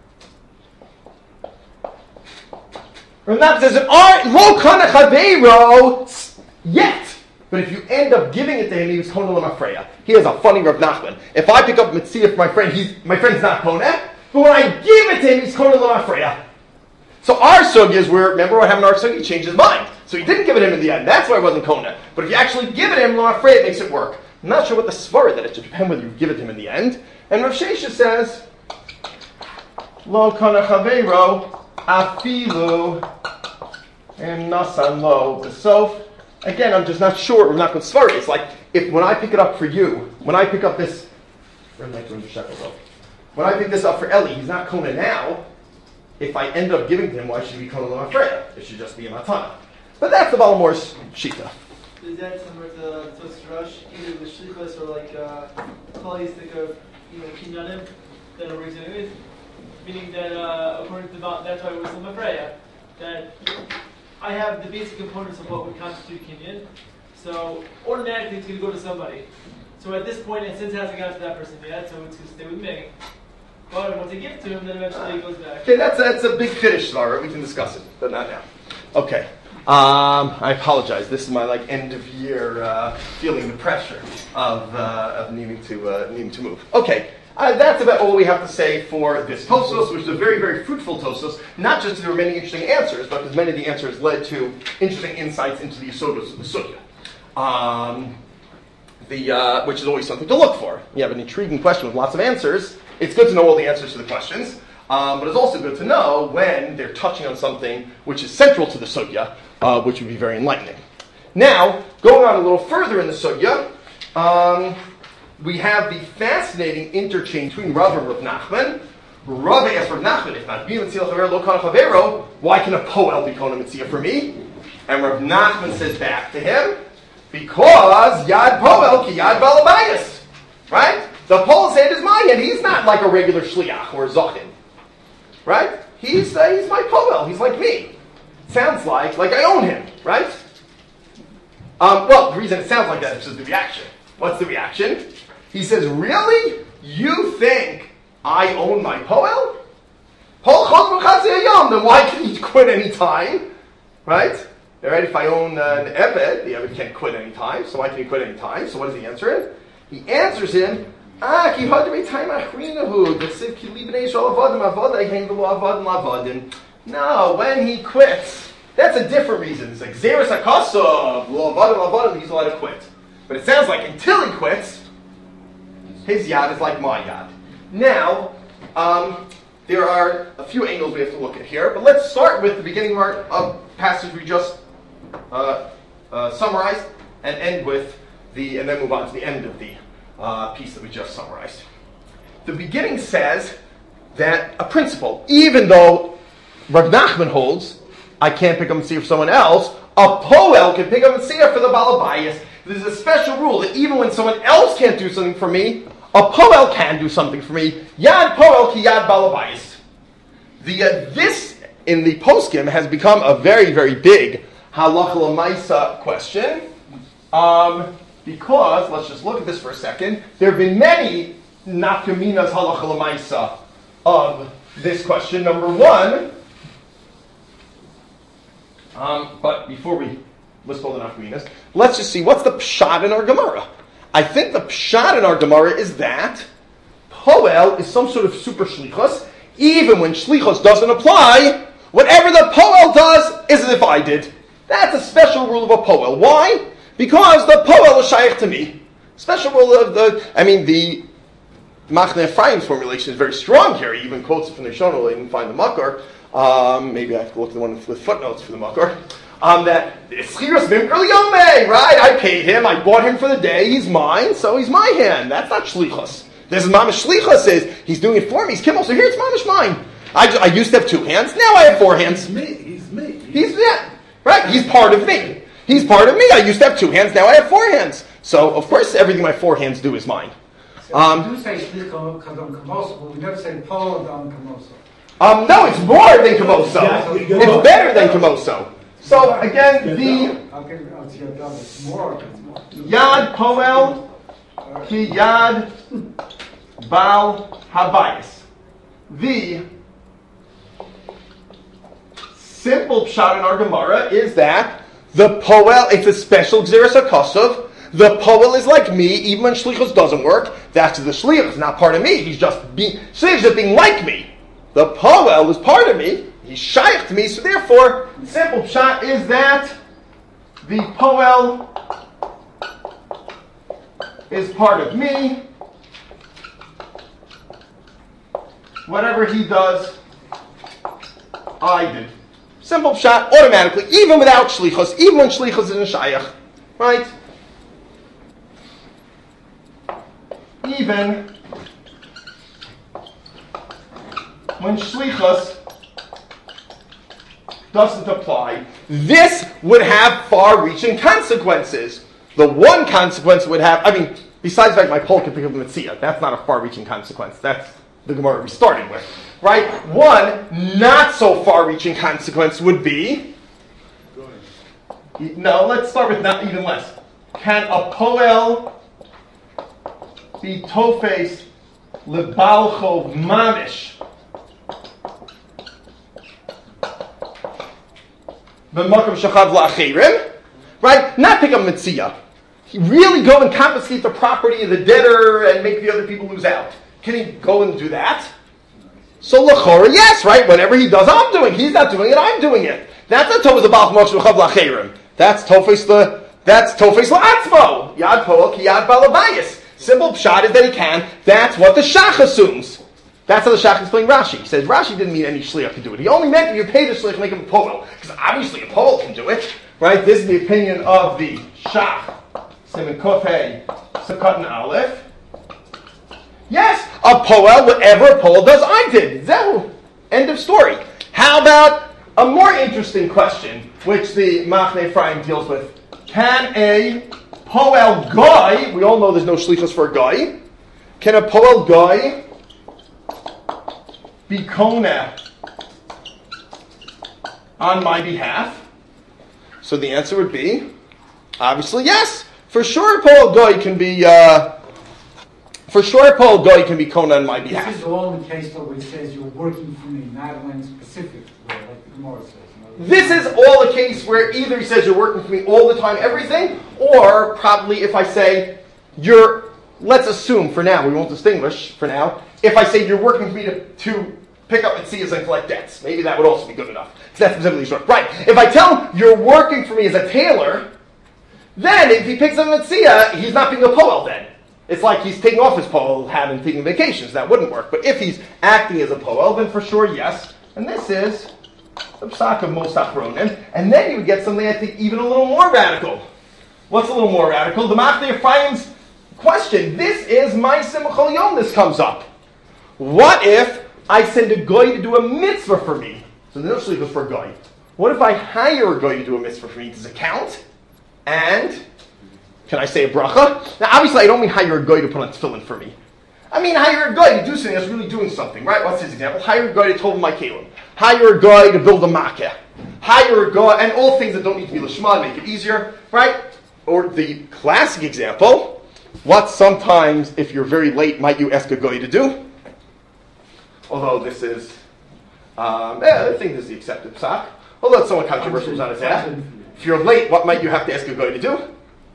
Rav Nachman says, lo kana chaveiro yet. But if you end up giving it to him, he was Kona Lamafreya. He has a funny Rav Nachman. If I pick up Mitzvah for my friend, he's, my friend's not Kona. But when I give it to him, he's Kona Lamafreya. So our sugya is where, remember what happened to our sugya? He changed his mind. So he didn't give it him in the end. That's why it wasn't Kona. But if you actually give it him, Lamafreya, it makes it work. I'm not sure what the svara that it should depend whether you give it to him in the end. And Rav Sheshes says, Lo Kona Chaveiro Afilu Em Nasan Lo B'Sof. Again, I'm just not sure. I'm not going to svara. It's like if when I pick it up for you, when I pick up this, when I pick this up for Eli, he's not Kona now. If I end up giving to him, why should he be Kona L'Mafreya? It should just be a matana. But that's the Balamor's shita.
Is that similar to Tos Rush, either the shlichus or like uh, holistic of you know kinyanim that are represented, meaning that uh, according to the that's why it was L'Mafreya, that I have the basic components of what would constitute kinyan, so automatically it's going to go to somebody. So at this point, and since it hasn't gotten to that person yet, so it's going to stay with me. But once I give it to him, then eventually it goes back.
Okay, that's a, that's a big finish, Svara. We can discuss it, but not now. Okay. Um, I apologize. This is my like end of year uh, feeling the pressure of uh, of needing to uh, needing to move. Okay. Uh, that's about all we have to say for this Tosos, which is a very, very fruitful Tosos, not just because there were many interesting answers, but because many of the answers led to interesting insights into the Yisodos of the Sugya. Um, the, uh, which is always something to look for. You have an intriguing question with lots of answers, it's good to know all the answers to the questions, um, but it's also good to know when they're touching on something which is central to the sugya, uh, which would be very enlightening. Now, going on a little further in the sugya, um, we have the fascinating interchange between Rav and Rav Nachman. Rav asks Rav Nachman, if not Bilan Tzil Chaver Lo Kana Chavero, why can a poel be Kona Mitzia for me? And Rav Nachman says back to him, because Yad Poel ki Yad Balabayas. Right? The Poel's hand is my hand. He's not like a regular Shliach or a Zachin. Right? He's uh, he's my Poel. He's like me. Sounds like, like I own him. Right? Um, well, the reason it sounds like that is just the reaction. What's the reaction? He says, really? You think I own my Poel? Then why can he quit any time? Right? Alright, if I own uh, an Eved, the Eved can't quit any time, so why can he quit any time? So what does he answer him? He answers him, Ah, ki hadrei time achrinahu, the ki libnei shal avadim avodah, came the law avadim lavadim. No, when he quits, that's a different reason. It's like Zeres HaKasav, law avadim lavadim, he's allowed to quit. But it sounds like until he quits, his yad is like my yad. Now, um, there are a few angles we have to look at here, but let's start with the beginning of our uh, passage we just uh, uh, summarized, and end with the, and then move on to the end of the uh, piece that we just summarized. The beginning says that a principle, even though Rav Nachman holds, I can't pick up and see for someone else, a poel can pick up and see for the balabayas. There's a special rule that even when someone else can't do something for me, a poel can do something for me. Yad poel ki yad balabayas. The uh, this in the poskim has become a very very big halacha l'maisa question, um, because let's just look at this for a second. There have been many nafkaminas halacha l'maisa of this question. Number one, um, but before we list all the nafkaminas, let's just see what's the pshat in our Gemara. I think the pshat in our Gemara is that poel is some sort of super shlichus. Even when shlichus doesn't apply, whatever the poel does is as if I did. That's a special rule of a poel. Why? Because the poel is shaykh to me. Special rule of the, I mean, the Machne Ephraim's formulation is very strong here. He even quotes it from the Shonah. I didn't find the Makar. Um, maybe I have to look at the one with footnotes for the Makar. Um, that Schiras Mimker Liyomeh, right? I paid him, I bought him for the day, he's mine, so he's my hand. That's not shlichus. This is mamish shlichus is he's doing it for me. He's Kimmel, so here it's mamish mine. I, I used to have two hands, now I have four hands.
He's me. He's me.
He's yeah, right. He's part of me. He's part of me. I used to have two hands, now I have four hands. So of course everything my four hands do is mine.
So
Um,
we do say shlichus kadam kamoso, but we never say poel kadam kamoso.
Um, no, it's more than kamoso.
Yeah,
It's better than kamoso. So again, the
I'll give it out to your dog. It's more. It's more.
Yad Poel Ki Yad Bal Habayis. The simple pshat in our Gemara is that the Poel, it's a special Gzeres HaKosov. The Poel is like me, even when Shlichus doesn't work. That's the Shlichus, it's not part of me. He's just being, Shlichus is just being like me. The Poel is part of me. He's shaykh to me, so therefore, the simple pshat is that the Poel is part of me. Whatever he does, I did. Simple pshat, automatically, even without shlichus, even when shlichus isn't shaykh, right? Even when shlichus doesn't apply, this would have far-reaching consequences. The one consequence would have, I mean, besides the fact my pole can pick up the Metzia, that's not a far-reaching consequence. That's the Gemara we started with, right? One not so far-reaching consequence would be, no, let's start with not even less. Can a poel be tofes lebalchov mamish? Right? Not pick up Metzia. Really go and confiscate the property of the debtor and make the other people lose out. Can he go and do that? So l'chora, yes, right? Whatever he does, I'm doing. He's not doing it, I'm doing it. That's not tofes the balch mokshu chav lacherim. That's tofes the that's tofes la'atzmo. Yad poel ki yad balabayis. Simple pshat is that he can. That's what the shach assumes. That's how the Shach explained Rashi. He says Rashi didn't mean any shliach could do it. He only meant if you pay the shliach, make him a poel, because obviously a poel can do it, right? This is the opinion of the Shach, Simon Kofei, Sukkot and Aleph. Yes, a poel, whatever a poel does, I did. Zehu. End of story. How about a more interesting question, which the Machne Ephraim deals with? Can a poel guy, we all know there's no shlichus for a guy, can a poel guy be kona on my behalf? So the answer would be, obviously, yes. For sure, Paul Goy can be. Uh, for sure, Paul Goy can be kona on my behalf.
This is all in case though, where it says you're working for me, not when specific, like the Gemara says. No?
This is all a case where either he says you're working for me all the time, everything, or probably if I say you're. Let's assume for now, we won't distinguish for now. If I say you're working for me to, to pick up Metzias and collect debts, maybe that would also be good enough. Because that's specifically short. Right. If I tell him you're working for me as a tailor, then if he picks up Metzia, he's not being a poel then. It's like he's taking off his poel hat and taking vacations. That wouldn't work. But if he's acting as a poel, then for sure, yes. And this is the psak of Mosach Ronen. And then you would get something, I think, even a little more radical. What's a little more radical? The Machne Ephraim's question. This is my Simchol Yom. This comes up. What if I send a guy to do a mitzvah for me? So the no shlichus for a guy. What if I hire a guy to do a mitzvah for me? Does it count? And can I say a bracha? Now, obviously, I don't mean hire a guy to put on tefillin for me. I mean hire a guy to do something that's really doing something, right? What's his example? Hire a guy to tovel my kalim. Hire a guy to build a makkah. Hire a guy, and all things that don't need to be lishma, make it easier, right? Or the classic example, what sometimes, if you're very late, might you ask a guy to do? Although this is, um, yeah, I think this is the accepted psak. Although it's somewhat controversial on its head. If you're late, what might you have to ask a guy to do?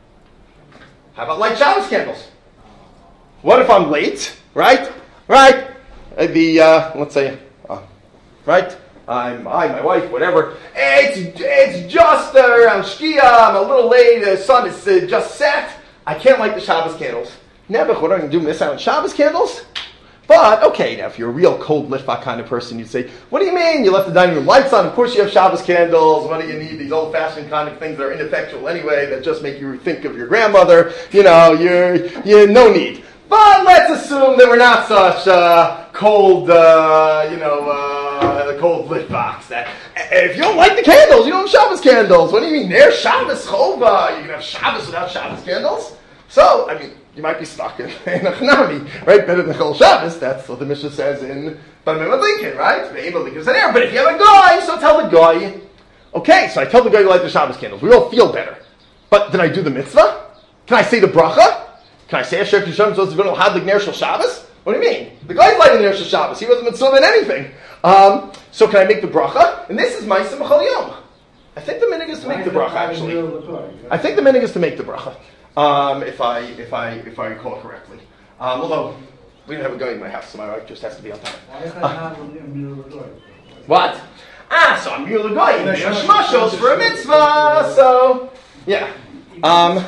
How about light Shabbos candles? What if I'm late, right? Right? Uh, the, uh, let's say, uh, right? I'm, I, my wife, whatever. It's, it's just uh, around Shkia, I'm a little late, the sun is uh, just set. I can't light the Shabbos candles. Never, what am I going to do, miss out on Shabbos candles? But, okay, now if you're a real cold litva kind of person, you'd say, what do you mean? You left the dining room lights on, of course you have Shabbos candles, what do you need? These old-fashioned kind of things that are ineffectual anyway, that just make you think of your grandmother. You know, you're, you no need. But let's assume that we're not such uh, cold, uh, you know, uh, cold lit box. That if you don't like the candles, you don't have Shabbos candles. What do you mean? They're Shabbos chova. You can have Shabbos without Shabbos candles? So, I mean, you might be stuck in, in a Chanami, right? Better than Chol Shabbos. That's what the Mishnah says in Bamim Lincoln, right? But if you have a guy, so tell the guy, okay, so I tell the guy to light the Shabbos candles. We all feel better. But did I do the mitzvah? Can I say the bracha? Can I say Asher Kishem supposed to go to Hadlik Ner Shel Shabbos? What do you mean? The guy's lighting Ner Shel Shabbos. He wasn't mitzvah in anything. Um, so can I make the bracha? And this is my Simchol Yom. I think the minig is to make the bracha, actually. I think the minig is to make the bracha. Um, if I if I if I recall correctly. Um, although we don't have a guy in my house, so my wife just has to be on time.
Why is that not a middle of the
What? Ah, so I'm Mir L'Goy. There's Shmashos for a mitzvah. So yeah. Um,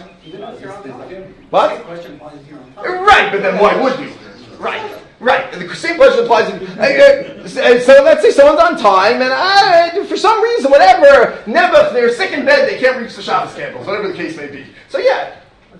what? Right, but then why would you? Right, right. And the same question applies. To, uh, so let's say someone's on time, and uh, for some reason, whatever, never, they're sick in bed, they can't reach the Shabbos candles, whatever the case may be. So yeah.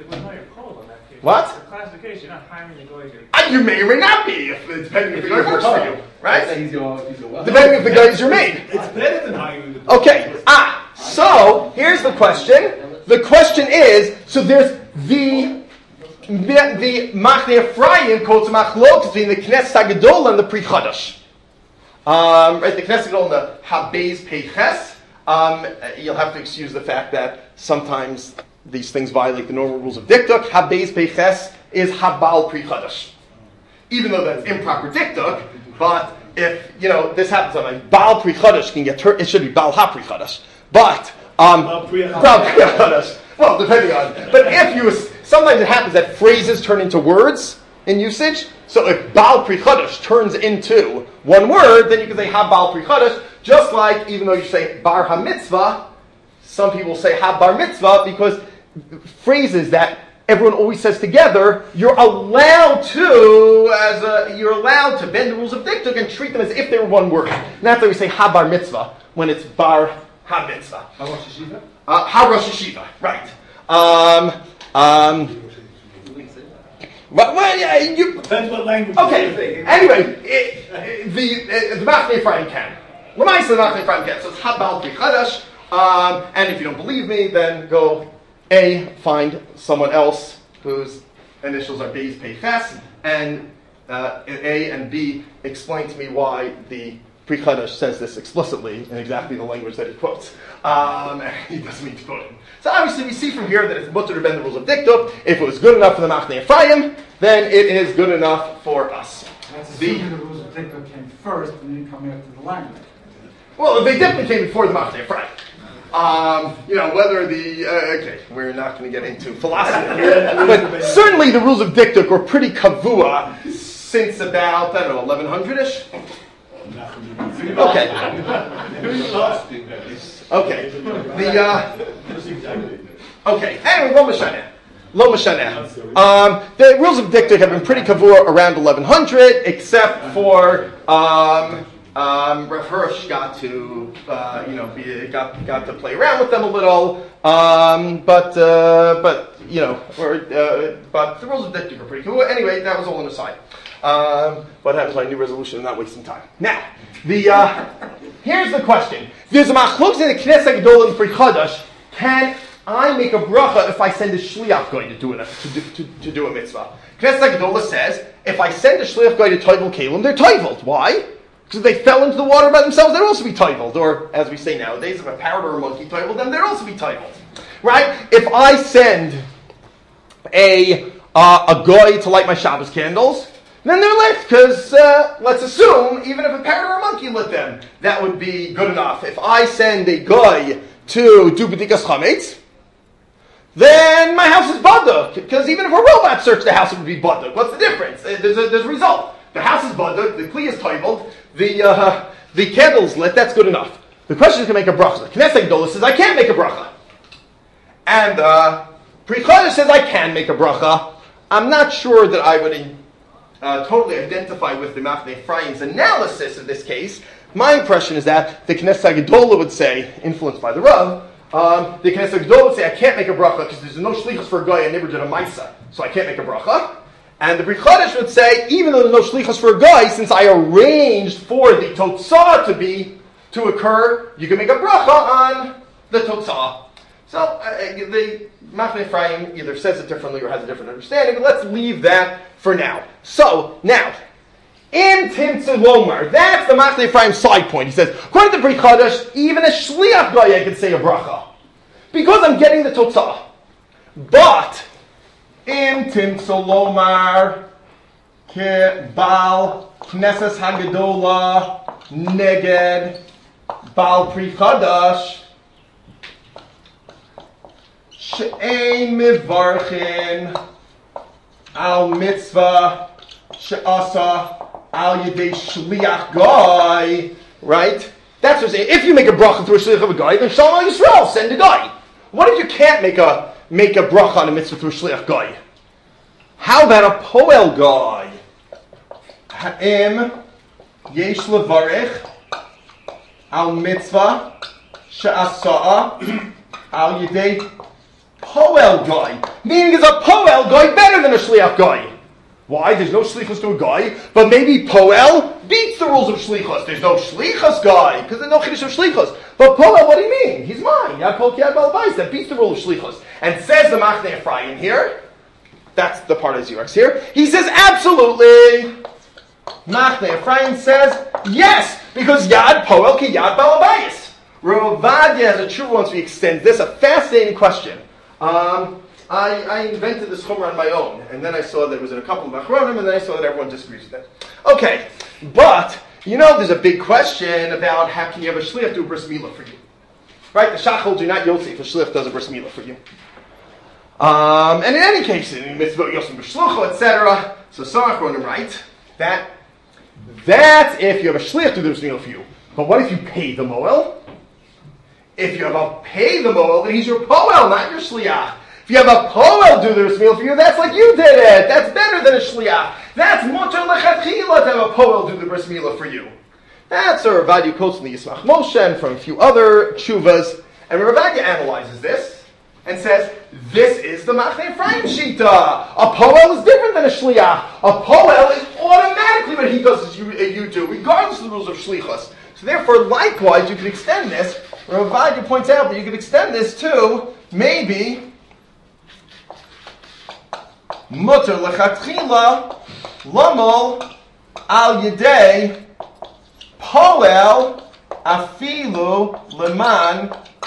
What?
For classification, you're not hiring the guy here.
Uh, you may or may not be, if, depending if the guy works for you, right?
He's your, he's your
Depending if the guy is your maid.
It's better than hiring the
Okay. Ah, so here's the question. The question is, so there's the the Machne Ephraim quotes machlok between the Knesset HaGadol and the Pri Chadash. Um, right, the Knesset HaGadol and the Habez Peiches. Um, you'll have to excuse the fact that sometimes these things violate the normal rules of diktuk. Habez Peiches is Habal Pri Chadash. Even though that's improper diktuk, but if, you know, this happens on like Baal Pri Chadash can get turned, it should be Baal Ha Pri Chadash. But, um, Baal Pri Chadash. Well, depending on, but if you, sometimes it happens that phrases turn into words in usage. So if Baal Pri Chadash turns into one word, then you can say Ha Baal Pri Chadash, just like even though you say Bar HaMitzvah, some people say Ha Bar Mitzvah because phrases that everyone always says together, you're allowed to, as a, you're allowed to bend the rules of diktuk and treat them as if they were one word. And that's why we say ha bar mitzvah when it's bar ha mitzvah.
Ha Rosh Hashiva?
Uh, ha Rosh Hashiva, right. Um, um, well, well, yeah, you...
Depends what language.
Okay, anyway, it, it, the, uh, the Machnei Ephraim can. L'maisa the Machnei Ephraim can. So it's ha bal pri chadash. Um, and if you don't believe me, then go A, find someone else whose initials are B's Pei Ches, and uh, A and B explain to me why the Pri Chadash says this explicitly in exactly the language that he quotes. Um, and he doesn't mean to quote him. So obviously we see from here that it's mutter to bend the rules of diktuk. If it was good enough for the Machnei Ephraim, then it is good enough for us.
That's
The-
assuming the rules of diktuk came first and then come after the language.
Well, they definitely came before the Machnei Ephraim. Um, you know, whether the, uh, okay, we're not going to get into philosophy here, but certainly the rules of diktuk were pretty kavua since about, I don't know, eleven hundred-ish? Okay. Okay. The, uh, okay, anyway, lo mashaneh. Lo mashaneh. Um, the rules of diktuk have been pretty kavua around eleven hundred, except for, um, Um, Rav Hirsch got to, uh, you know, be, got got to play around with them a little, um, but uh, but you know, or, uh, but the rules of diktuk are pretty cool. Anyway, that was all an aside. Um, what happens when I new resolution and not wasting time? Now, the uh, here's the question: there's a machlokes in the Knesset Gedolah and Pri Chadash. Can I make a bracha if I send a shliach guy to do it to do, to, to do a mitzvah? Knesset Gedolah says if I send a shliach guy to toivel kelim, they're toivelled. Why? Because if they fell into the water by themselves, they'd also be toivelled. Or, as we say nowadays, if a parrot or a monkey toivelled them, they'd also be toivelled. Right? If I send a uh, a goy to light my Shabbos candles, then they're lit. Because, uh, let's assume, even if a parrot or a monkey lit them, that would be good enough. If I send a goy to do b'dikas chametz, then my house is baduk. Because even if a robot searched the house, it would be baduk. What's the difference? There's a, there's a result. The house is baduk, the kli is toivelled, the uh, the candle's lit, that's good enough. The question is, can I make a bracha? Knesset Gedolah says, I can't make a bracha. And uh, Pri Chadash says, I can make a bracha. I'm not sure that I would uh, totally identify with the Machnei Ephraim's analysis of this case. My impression is that the Knesset Gedolah would say, influenced by the Rav, um, the Knesset Gedolah would say, I can't make a bracha because there's no shlichus for a guy, I never did a maisa, so I can't make a bracha. And the Pri Chadash would say, even though there's no shlichus for a guy, since I arranged for the totzah to be to occur, you can make a bracha on the totzah. So uh, the Machnei Ephraim either says it differently or has a different understanding. But let's leave that for now. So now, in Timtzah Lomar, that's the Machnei Ephraim side point. He says, according to Pri Chadash, even a shliach guy I can say a bracha because I'm getting the totzah, but Im Timtzah Lomar ke Bal Knesses Hagedolah Neged Bal Pri Chadash She'ein Mivarchin Al Mitzvah She'asa Al Yedei Shliach Guy. Right? That's what I'm saying. If you make a bracha through a shliach of a guy, then Shalom Yisrael, send a guy. What if you can't make a make a bracha on a mitzvah through a shliach guy? How about a poel guy? Ha'im yesh levarich al mitzvah she'asa'a al yedei poel guy. Meaning is a poel guy better than a shliach guy? Why? There's no shlichus to a guy, but maybe poel beats the rules of shlichus. There's no shlichus guy, because there's no chiddush of shlichus. But poel, what do you mean? He's mine. Yakol kiad balabais, that beats the rule of shlichus. And says the Machnei Ephraim here, that's the part of Zurich here, he says absolutely. Machnei Ephraim says yes, because yad poel ki yad balabais. Rav Ovadia has a true once we extend this, a fascinating question. Um... I, I invented this chumrah on my own, and then I saw that it was in a couple of achronim, and then I saw that everyone disagrees with it. Okay, but, you know, there's a big question about how can you have a shliach do a bris milah for you. Right? The shach holds you not yotzi if a shliach does a bris milah for you. Um, and in any case, in mitzvah yosim b'shlucho, et cetera, so some achronim write that that's if you have a shliach do the bris milah for you. But what if you pay the moel? If you have a pay the moel, then he's your poel, not your shliach. If If you have a poel do the bris milah for you, that's like you did it. That's better than a shliach. That's mutter lechatchila to have a poel do the bris milah for you. That's a Ravadia quotes from the Yismach Moshe and from a few other tshuvas. And Ravadia analyzes this and says, this is the Machnei Ephraim Shita. A poel is different than a shliach. A poel is automatically what he does as you, as you do, regardless of the rules of shlichus. So therefore, likewise, you can extend this. Ravadia points out that you can extend this to maybe mutter lechatchila lamol al yedei poel afilu leman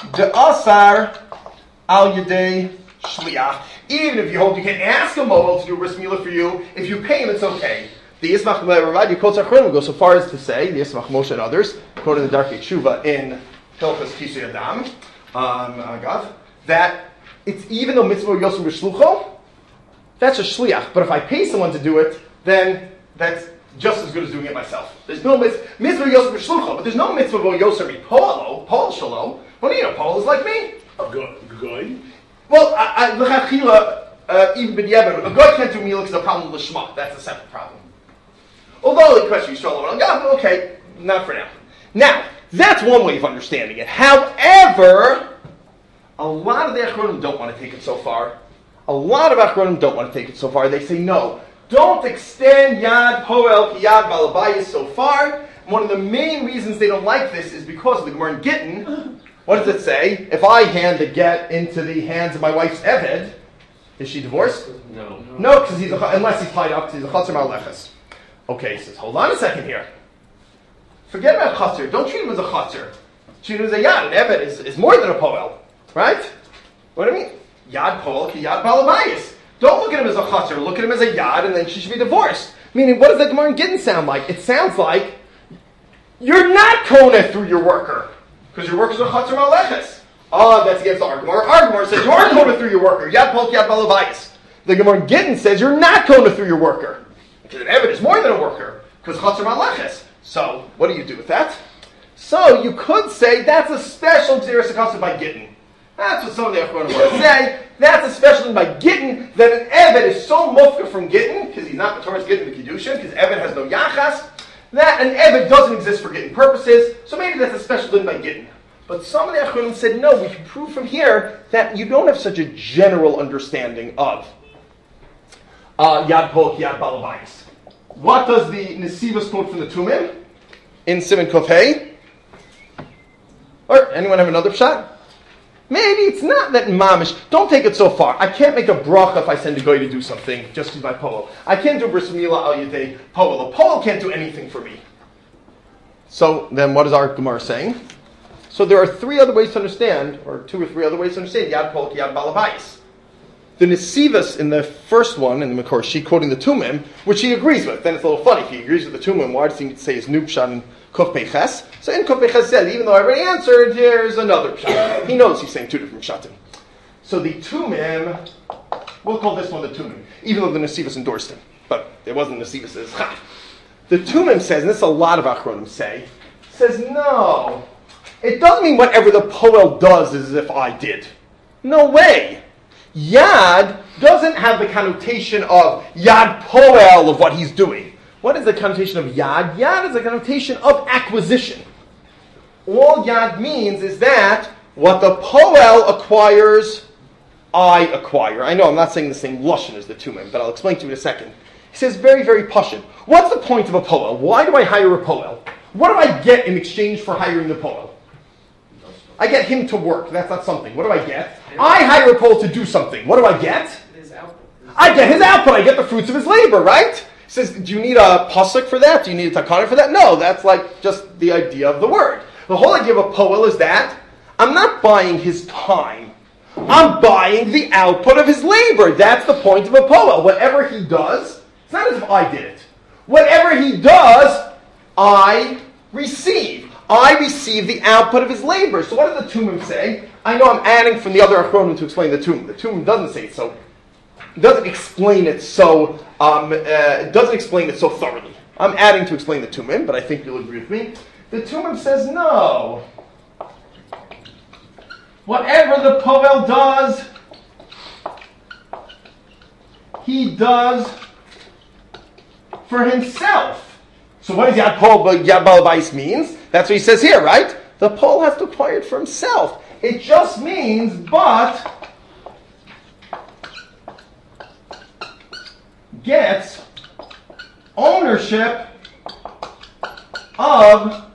de'asar al yedei shliach. Even if you hold, you can ask a moel to do bris milah for you. If you pay him, it's okay. The Yismach Ravadia quotes Achronim go so far as to say, the Yismach Moshe and others, quoting the Darkei Tshuva in Hilchos Kisei Adam, um, Agav, that it's even though mitzvah yosem b'shlucho, that's a shliach. But if I pay someone to do it, then that's just as good as doing it myself. There's no mitzvah mitzvah yosem b'shlucho, but there's no mitzvah yosem b'poelo, poel shalom. What do you know? Poel is like me.
Goy?
Well, I, I, l'chachila, uh, even b'diavad, a guy can't do milah because the problem with l'shma. That's a separate problem. Although the question is shalom, okay, not for now. Now, that's one way of understanding it. However, a lot of the Achronim don't want to take it so far. A lot of Achronim don't want to take it so far. They say, no, don't extend Yad Poel ki Yad Balabayis so far. One of the main reasons they don't like this is because of the Gemara in Gittin. What does it say? If I hand the get into the hands of my wife's Eved, is she divorced?
No.
No, because he's a, unless he's tied up, because he's a Chatzar Ma'aleches. Okay, he says, hold on a second here. Forget about chatzir. Don't treat him as a chatzir. Treat him as a yad. An evet is, is more than a poel. Right? What do I mean? Yad poel ki yad balabayis. Don't look at him as a chatzir. Look at him as a yad and then she should be divorced. Meaning, what does the Gemara in Gittin sound like? It sounds like you're not koneh through your worker. Because your worker's a chatzir ma'aleches. Ah, that's against the Gemara. Our Gemara says you are koneh through your worker. Yad poel ki yad balabayis. The Gemara in Gittin says you're not koneh through your worker. Because an evet is more than a worker. Because chatzir ma'aleches. So, what do you do with that? So, you could say that's a special Gzeras HaKasav by Gittin. That's what some of the Achronim want to say. That's a special thing by Gittin, that an Evet is so mufka from Gittin, because he's not Torah's Gittin the Kiddushin, because Evet has no Yachas, that an Evet doesn't exist for Gittin purposes, so maybe that's a special thing by Gittin. But some of the Achronim said, no, we can prove from here that you don't have such a general understanding of uh, Yad Poel Yad Balabayis. What does the Nesivos quote from the Tumim in Siman Kuf Hey? Or anyone have another shot? Maybe it's not that mamish. Don't take it so far. I can't make a bracha if I send a guy to do something just with my poel. I can't do bris milah al yedei poel. A poel can't do anything for me. So then, what is our Gemara saying? So there are three other ways to understand, or two or three other ways to understand Yad Poel Yad Balabayis. The Nesivos in the first one, in the Makor, she quoting the Tumim, which he agrees with. Then it's a little funny. If he agrees with the Tumim, why does he say his new pshat in Kuf Peiches? So in Kuf Peiches says, even though I already answered, here's another pshat. He knows he's saying two different pshatim. So the Tumim, we'll call this one the Tumim, even though the Nesivos endorsed him. But it wasn't Nesivos. Ha! The Tumim says, and this a lot of Achronim say, says, no, it doesn't mean whatever the Poel does is as if I did. No way. Yad doesn't have the connotation of Yad Poel of what he's doing. What is the connotation of Yad? Yad is a connotation of acquisition. All Yad means is that what the Poel acquires, I acquire. I know I'm not saying the same Lashon as the Tumim, but I'll explain to you in a second. He says very, very pashut. What's the point of a Poel? Why do I hire a Poel? What do I get in exchange for hiring the Poel? I get him to work. That's not something. What do I get? I hire a Poel to do something. What do I get?
His output.
I get his output. I get the fruits of his labor, right? He says, do you need a pasuk for that? Do you need a takana for that? No, that's like just the idea of the word. The whole idea of a Poel is that I'm not buying his time. I'm buying the output of his labor. That's the point of a Poel. Whatever he does, it's not as if I did it. Whatever he does, I receive. I receive the output of his labor. So what does the Tumim say? I know I'm adding from the other Achronim to explain the Tumim. The Tumim doesn't say it so. It doesn't explain it so. Um, uh, it doesn't explain it so thoroughly. I'm adding to explain the Tumim, but I think you'll agree with me. The Tumim says no. Whatever the Poel does he does for himself. So what does Yad Pol Yad Baal Bais means? That's what he says here, right? The Pol has to acquire it for himself. It just means, but gets ownership of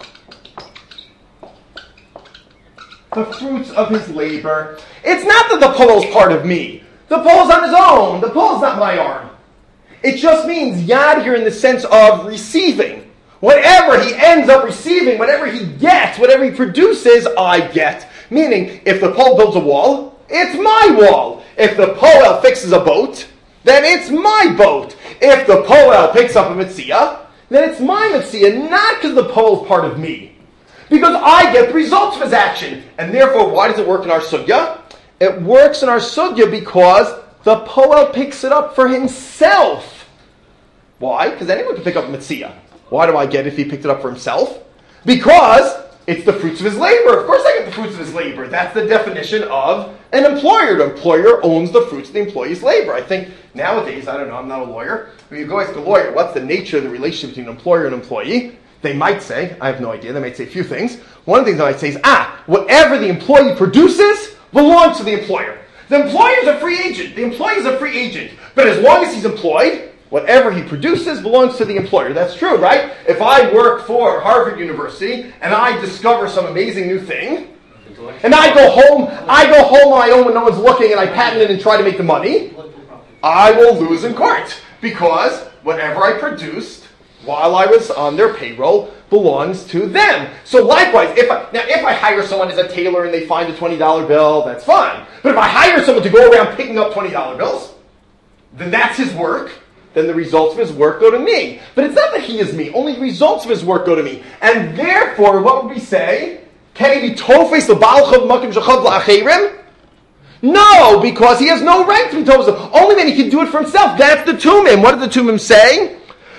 the fruits of his labor. It's not that the Pol is part of me. The Pol is on his own. The Pol is not my arm. It just means Yad here in the sense of receiving. Whatever he ends up receiving, whatever he gets, whatever he produces, I get. Meaning, if the Pol builds a wall, it's my wall. If the Poel fixes a boat, then it's my boat. If the Poel picks up a Mitzvah, then it's my Mitzvah, not because the Poel is part of me. Because I get the results of his action. And therefore, why does it work in our Sugya? It works in our Sugya because the Poel picks it up for himself. Why? Because anyone can pick up a Mitzvah. Why do I get it if he picked it up for himself? Because it's the fruits of his labor. Of course I get the fruits of his labor. That's the definition of an employer. The employer owns the fruits of the employee's labor. I think nowadays, I don't know, I'm not a lawyer. When you go ask a lawyer, what's the nature of the relationship between an employer and employee? They might say, I have no idea, they might say a few things. One of the things they might say is, ah, whatever the employee produces belongs to the employer. The employer is a free agent. The employee is a free agent. But as long as he's employed, whatever he produces belongs to the employer. That's true, right? If I work for Harvard University and I discover some amazing new thing, and I go home, I go home on my own when no one's looking and I patent it and try to make the money, I will lose in court. Because whatever I produced while I was on their payroll belongs to them. So likewise, if I, now if I hire someone as a tailor and they find a twenty dollar bill, that's fine. But if I hire someone to go around picking up twenty dollar bills, then that's his work. Then the results of his work go to me. But it's not that he is me. Only the results of his work go to me. And therefore, what would we say? Can he be tofes the Baal Chav Makim Shechav La'achirim? No, because he has no right to be tofes. Only then he can do it for himself. That's the Tumim. What did the Tumim say?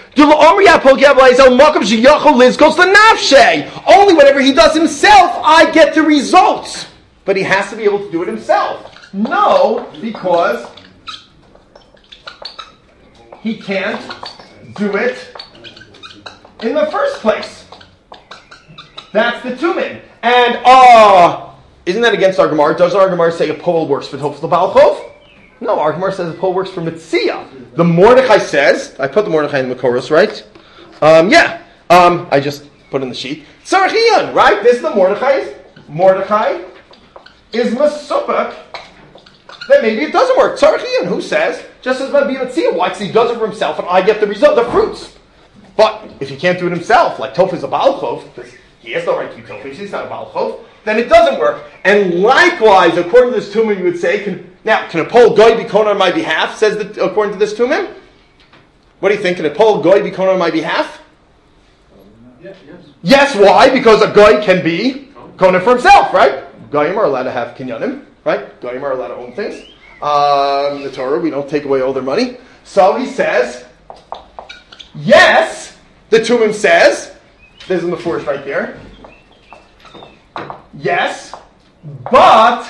Only whenever he does himself, I get the results. But he has to be able to do it himself. No, because he can't do it in the first place. That's the Tumin. And, uh, isn't that against our Gemara? Does our Gemara say a Poel works for Tofes L'Baal Chov? No, our Gemara says a Poel works for Mitzvah. The Mordechai says, I put the Mordechai in the Makoros, right? Um, yeah. Um, I just put in the sheet. Tzarech Iyun, right? This is the Mordechai. Mordechai is Masupach. Then maybe it doesn't work. Tzarech Iyun, who says, just as Rabbi Mitzvah, why? Because he does it for himself and I get the result, the fruits. But if he can't do it himself, like Tofes a Baal Chov, because he has no right to be Tofes, he's not a Baal Chov, then it doesn't work. And likewise, according to this Tumim, you would say, can, now, can a Pol Goy be Kona on my behalf, says the, according to this Tumim? What do you think? Can a Pol Goy be Kona on my behalf?
Yeah, yes.
Yes, why? Because a Goy can be Kona for himself, right? Goyim are allowed to have kinyanim, right? Goyim are allowed to own things. Um, the Torah, we don't take away all their money. So he says, yes, the Tumim says, there's in the forest right there, yes, but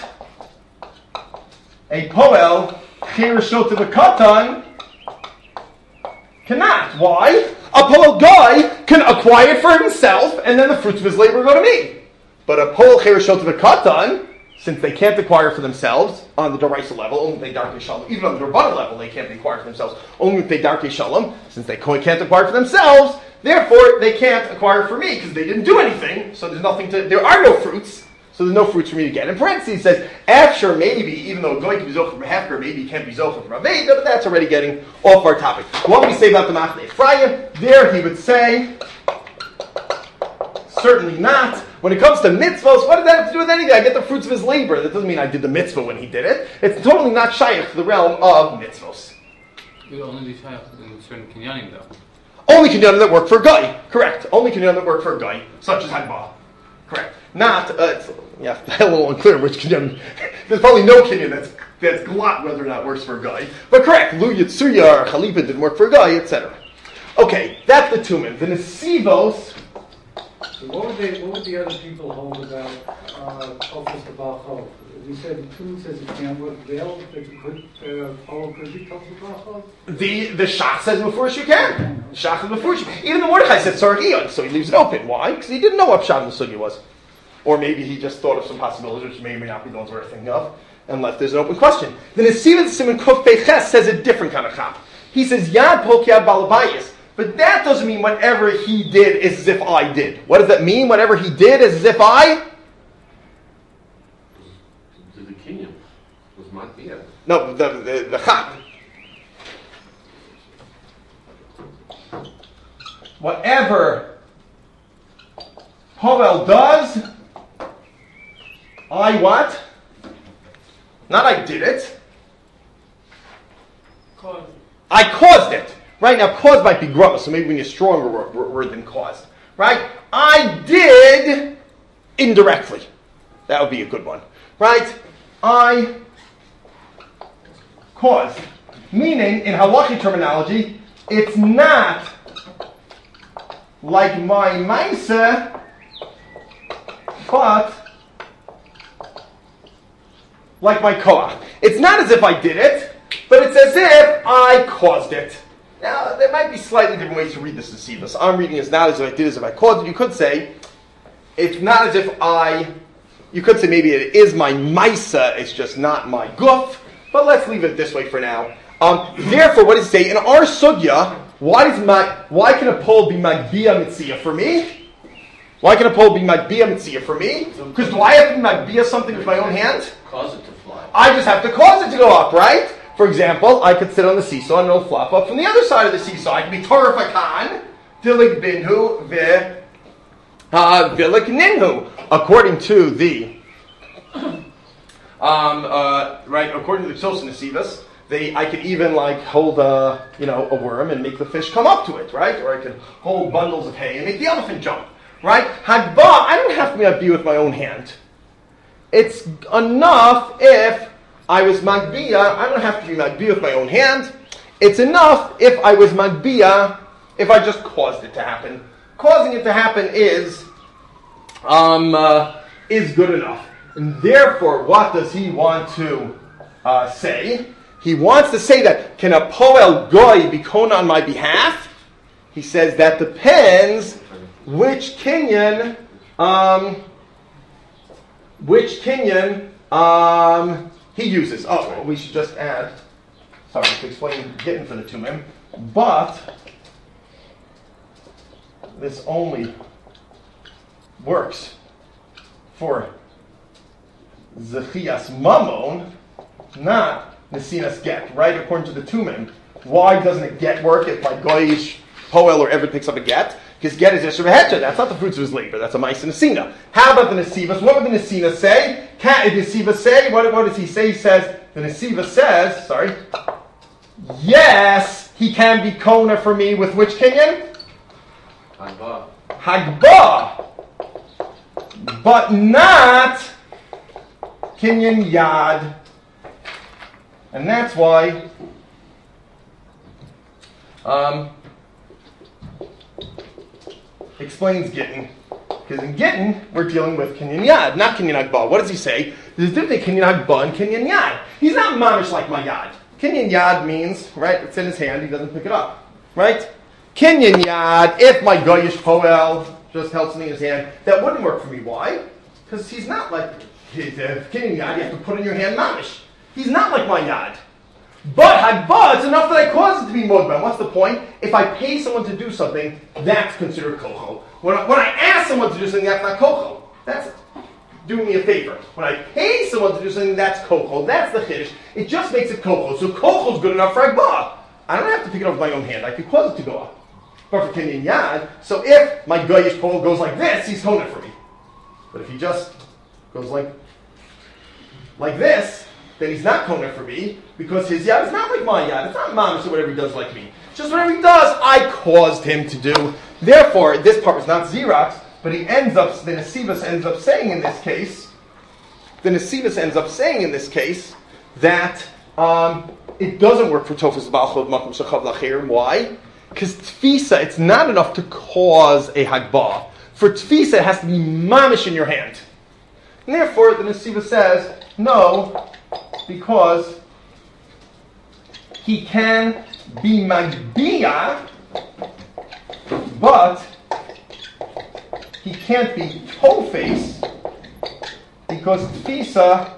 a Poel, Chirashot to the Katan, cannot. Why? A Poel guy can acquire it for himself, and then the fruits of his labor go to me. But a Poel Chirashot to the Katan, since they can't acquire for themselves on the Doraisa level, only if they Darkei Shalom, even on the Rabbana level, they can't acquire for themselves, only if they Darkei Shalom, since they can't acquire for themselves, therefore they can't acquire for me, because they didn't do anything, so there's nothing to, there are no fruits, so there's no fruits for me to get. In parentheses, it says, after maybe, even though going to be Zochah from Hefker, maybe he can't be Zochah from Raveda, but that's already getting off our topic. What would we say about the Machnei Ephraim? There he would say, certainly not. When it comes to mitzvahs, what does that have to do with anything? I get the fruits of his labor. That doesn't mean I did the mitzvah when he did it. It's totally not shaykh to the realm of mitzvahs.
It would only be shaykh in certain kinyanim, though.
Only kinyanim that work for a guy. Correct. Only kinyanim that work for a guy, such as Hagbah. Correct. Not, uh, it's, yeah, a little unclear which kinyanim. There's probably no kinyan that's that's glot whether or not works for a guy. But correct. Lu Yitsuya or Chalipa didn't work for a guy, et cetera. Okay, that's the Tumin. The Nesivos.
So what would they? What would the other people hold about uh, Tofes the Baal Chov?
You said the two says it can't work well, that you could uh, follow Kurdi Tov.
The the Shach says before you can. Shach says before you. Even the Mordechai said Sargiyah, so he leaves it open. Why? Because he didn't know what Pshat in the Sugya was. Or maybe he just thought of some possibilities, which may or may not be the ones we're thinking of, and left there's an open question. The Nesiva Simon Kuf Peches says a different kind of chap. He says Yad Pok Yad Balabayis. But that doesn't mean whatever he did is as if I did. What does that mean? Whatever he did is as if I?
To the kingdom was Matbiyah.
No, the the, the chap. Whatever Poel does, I what? Not I did it.
Cause.
I caused it. Right now, cause might be grumma, so maybe we need a stronger word, word than caused. Right? I did indirectly. That would be a good one. Right? I caused. Meaning, in halachic terminology, it's not like my maisa, but like my koach. It's not as if I did it, but it's as if I caused it. Now, there might be slightly different ways to read this in Sivas. I'm reading it as not as if I did, as if I caused it. You could say, it's not as if I, you could say maybe it is my maisa, it's just not my guf, but let's leave it this way for now. Um, therefore, what does it say? In our sugya, why does my, why can a pole be magbia mitzia for me? Why can a pole be magbia mitzia for me? Because do I have to magbia something with my own hand?
Cause it to fly.
I just have to cause it to go up, right? For example, I could sit on the seesaw and it'll flop up from the other side of the seesaw. I can be Torah Fakan, Dilik Binhu, Ve, uh, Vilik Ninhu. According to the, um, uh, right, according to the Tzos Nesivas, they, I could even like hold a, you know, a worm and make the fish come up to it, right? Or I could hold bundles of hay and make the elephant jump, right? Hagba, I don't have to be with my own hand. It's enough if I was Magbiya, I don't have to be Magbiya with my own hand. It's enough if I was Magbiya, if I just caused it to happen. Causing it to happen is, um, uh, is good enough. And therefore, what does he want to uh, say? He wants to say that, can a Poel Goy be Kona on my behalf? He says that depends which Kinyan, um, which Kinyan, um, he uses. Oh, well, we should just add, sorry, to explain getting for the Tumim, but this only works for Zechias Mamon, not Nesinas Get, right? According to the Tumim. Why doesn't a get work if my Goyish Poel or Eved picks up a get? Because get is Yisra V'Hetcha. That's not the fruits of his labor. That's a Ma'is Nesina. How about the Nesivas? What would the Nesina say? Can't the Nesiva say? What, what does he say? He says, the Nesiva says, sorry, yes, he can be Kona for me with which Kinyan?
Hagba.
Hagba. But not Kinyan Yad. And that's why um, explains Gittin. Because in Gittin, we're dealing with Kinyan Yad, not Kinyan Hagba. What does he say? There's a difference between Kinyan Hagba and Kinyan Yad. He's not mamish like my Yad. Kinyan Yad means, right, it's in his hand, he doesn't pick it up. Right? Kinyan Yad, if my Goyish Poel just held something in his hand, that wouldn't work for me. Why? Because he's not like, he's a Kinyan Yad, you have to put in your hand mamish. He's not like my Yad. But Hagba, it's enough that I cause it to be Modban. What's the point? If I pay someone to do something, that's considered Kocho. When I, when I ask someone to do something, that's not Kocho. That's doing me a favor. When I pay someone to do something, that's Kocho. That's the Chiddush. It just makes it Kocho. So Kocho is good enough for Hagba. I don't have to pick it up with my own hand. I can cause it to go up. But for Kinyan Yad, so if my Goyish pole goes like this, he's Kona for me. But if he just goes like, like this, then he's not Kona for me, because his Yad is not like my Yad. It's not Mamish or whatever he does like me. Just whatever he does, I caused him to do. Therefore, this part was not Xerox, but he ends up, the Nesivus ends up saying in this case, the Nesivus ends up saying in this case, that um, it doesn't work for Tofus Balchot Makom Shechav Lachir. Why? Because Tfisa, it's not enough to cause a Hagbah. For Tfisa, it has to be Mamish in your hand. And therefore, the Nesiva says, no, because he can be Magbiya, but he can't be Tofes, because Tfisa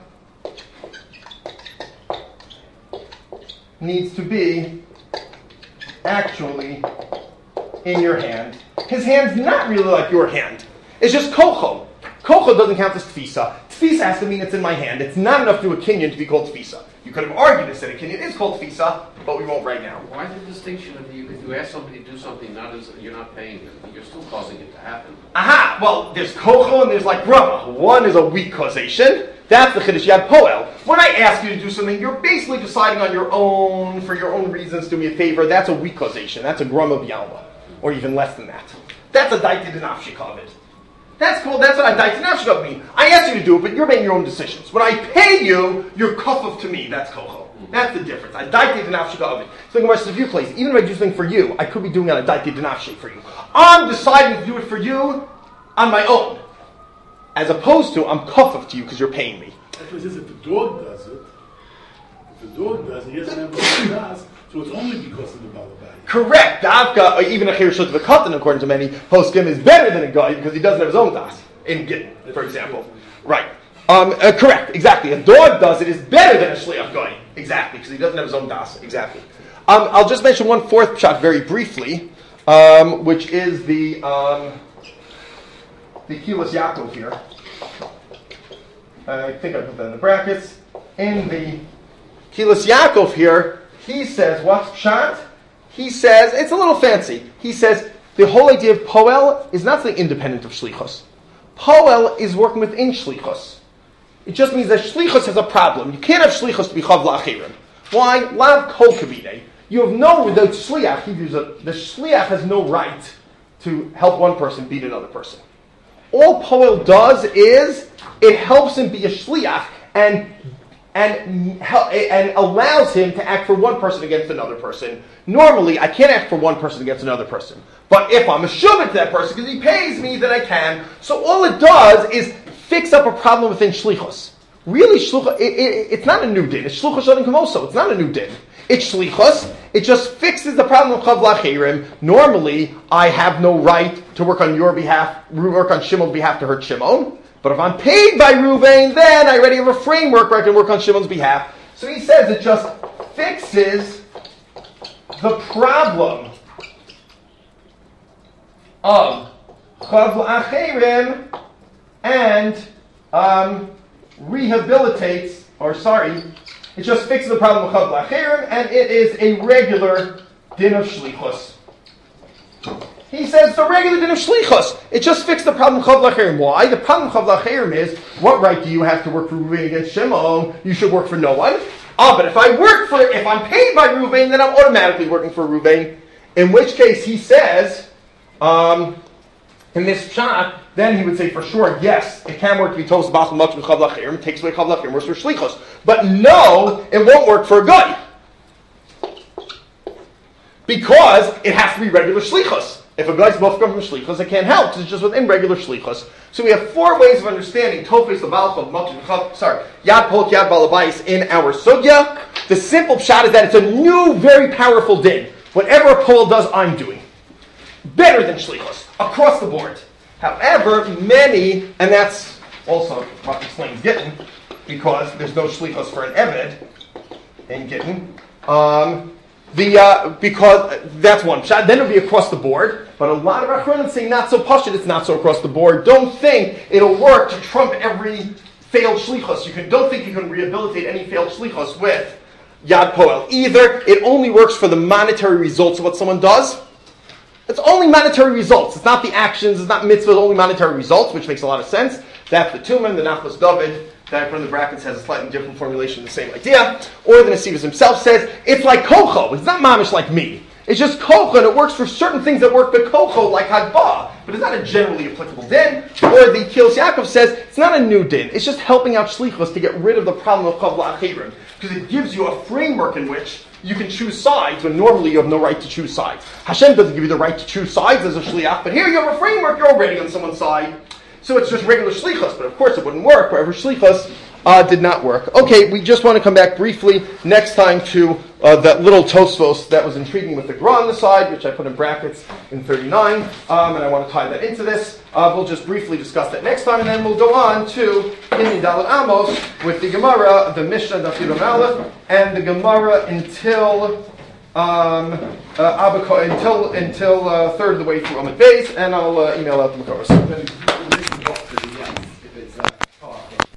needs to be actually in your hand. His hand's not really like your hand. It's just kocho. Kocho doesn't count as tfisa. Tfisa has to mean it's in my hand. It's not enough to do a kinyan to be called tfisa. You could have argued and said a kinyan is called tfisa, but we won't right now.
Why the distinction of you, if you ask somebody to do something, not as you're not paying them, you're still causing it to happen?
Aha! Well, there's kocho and there's like grama. One is a weak causation. That's the chiddush yad poel. When I ask you to do something, you're basically deciding on your own, for your own reasons, do me a favor. That's a weak causation. That's a grama b'yalma, or even less than that. That's a daiti denafshika of it. That's cool. That's what I daiti denafshika mean. I ask you to do it, but you're making your own decisions. When I pay you, you're kufuf to me. That's kocho. That's the difference. I daiti denafshika of it. So the Gemara says, if you place, even if I do something for you, I could be doing on a daiti denafshik for you. I'm deciding to do it for you on my own. As opposed to, I'm kufuf to you because you're paying me.
Actually, says if the dog does it, if the dog does it, he doesn't have what he does, so it's only because of the balabai.
Correct. Davka, or even a chirshut of a katan, according to many, poskim is better than a guy because he doesn't have his own das in gittin, for example. Right. Um, uh, correct. Exactly. A dog does it is better than a shliach guy. Exactly, because he doesn't have his own das. Exactly. Um, I'll just mention one fourth shot very briefly, um, which is the um, the Kilas Yaakov here. I think I put that in the brackets. In the Kilas Yaakov here, he says, what's shot? He says, it's a little fancy. He says, the whole idea of poel is not something independent of shlichus. Poel is working within shlichus. It just means that shlichus has a problem. You can't have shlichus to be chav la'achirim. Why? Lav kol kavide. You have no, without shliach, the shliach has no right to help one person beat another person. All poel does is, it helps him be a shliach and and and allows him to act for one person against another person. Normally, I can't act for one person against another person. But if I'm a shumat to that person because he pays me, then I can. So all it does is fix up a problem within shlichus. Really, shlucha, it, it, it's not a new din. It's shlucha shadin kamoso. It's not a new din. It's shlichus. It just fixes the problem of chav lachirim. Normally, I have no right to work on your behalf, work on Shimon's behalf to hurt Shimon. But if I'm paid by Ruvain, then I already have a framework where I can work on Shimon's behalf. So he says it just fixes the problem of chav lachirim and um, rehabilitates, or sorry, it just fixes the problem of chav lachirim, and it is a regular din of shlichus. He says the regular din of shlichus. It just fixed the problem of chav lachirim. Why? The problem of chav lachirim is, what right do you have to work for Ruvain against Shimon? You should work for no one. Ah, but if I work for, if I'm paid by Ruvain, then I'm automatically working for Ruvain. In which case, he says, um, in this pshat, then he would say for sure, yes, it can work to be toast bachal much with chav lachirim. It takes away chav lachirim, works for shlichus. But no, it won't work for a guy. Because it has to be regular shlichus. If a guy's both come from shlichus, it can't help. It's just within regular shlichus. So we have four ways of understanding tofes the balachov, sorry, yad polk yad balabais in our sugya. The simple pshat is that it's a new, very powerful din. Whatever a pol does, I'm doing better than shlichus across the board. However, many, and that's also what explains Gittin, because there's no shlichus for an eved in Gittin. Um, The uh, because that's one shot. Then it'll be across the board. But a lot of Achronim say not so pashut. It's not so across the board. Don't think it'll work to trump every failed shlichus. You can don't think you can rehabilitate any failed shlichus with yad poel. Either it only works for the monetary results of what someone does. It's only monetary results. It's not the actions. It's not mitzvahs. Only monetary results, which makes a lot of sense. That's the Tumen, the Nachlas David. That from the brackets has a slightly different formulation, the same idea. Or the Nesivos himself says, it's like kocho. It's not mamish like me. It's just kocho, and it works for certain things that work but kocho, like hadba. But it's not a generally applicable din. Or the Kilas Yaakov says, it's not a new din. It's just helping out shlichus to get rid of the problem of chav la'achirim. Because it gives you a framework in which you can choose sides when normally you have no right to choose sides. Hashem doesn't give you the right to choose sides as a shliach, but here you have a framework, you're already on someone's side. So it's just regular shlichus, but of course it wouldn't work. Wherever shlichus uh, did not work. Okay, we just want to come back briefly next time to uh, that little Tosfos that was intriguing with the Gra on the side, which I put in brackets in thirty-nine, um, and I want to tie that into this. Uh, we'll just briefly discuss that next time, and then we'll go on to Inni Dalet Amos with the Gemara, the Mishnah, Daf Yud Aleph, and the Gemara until um, uh, Abako, until until uh, third of the way through Amud Beis, and I'll uh, email out the Makoros.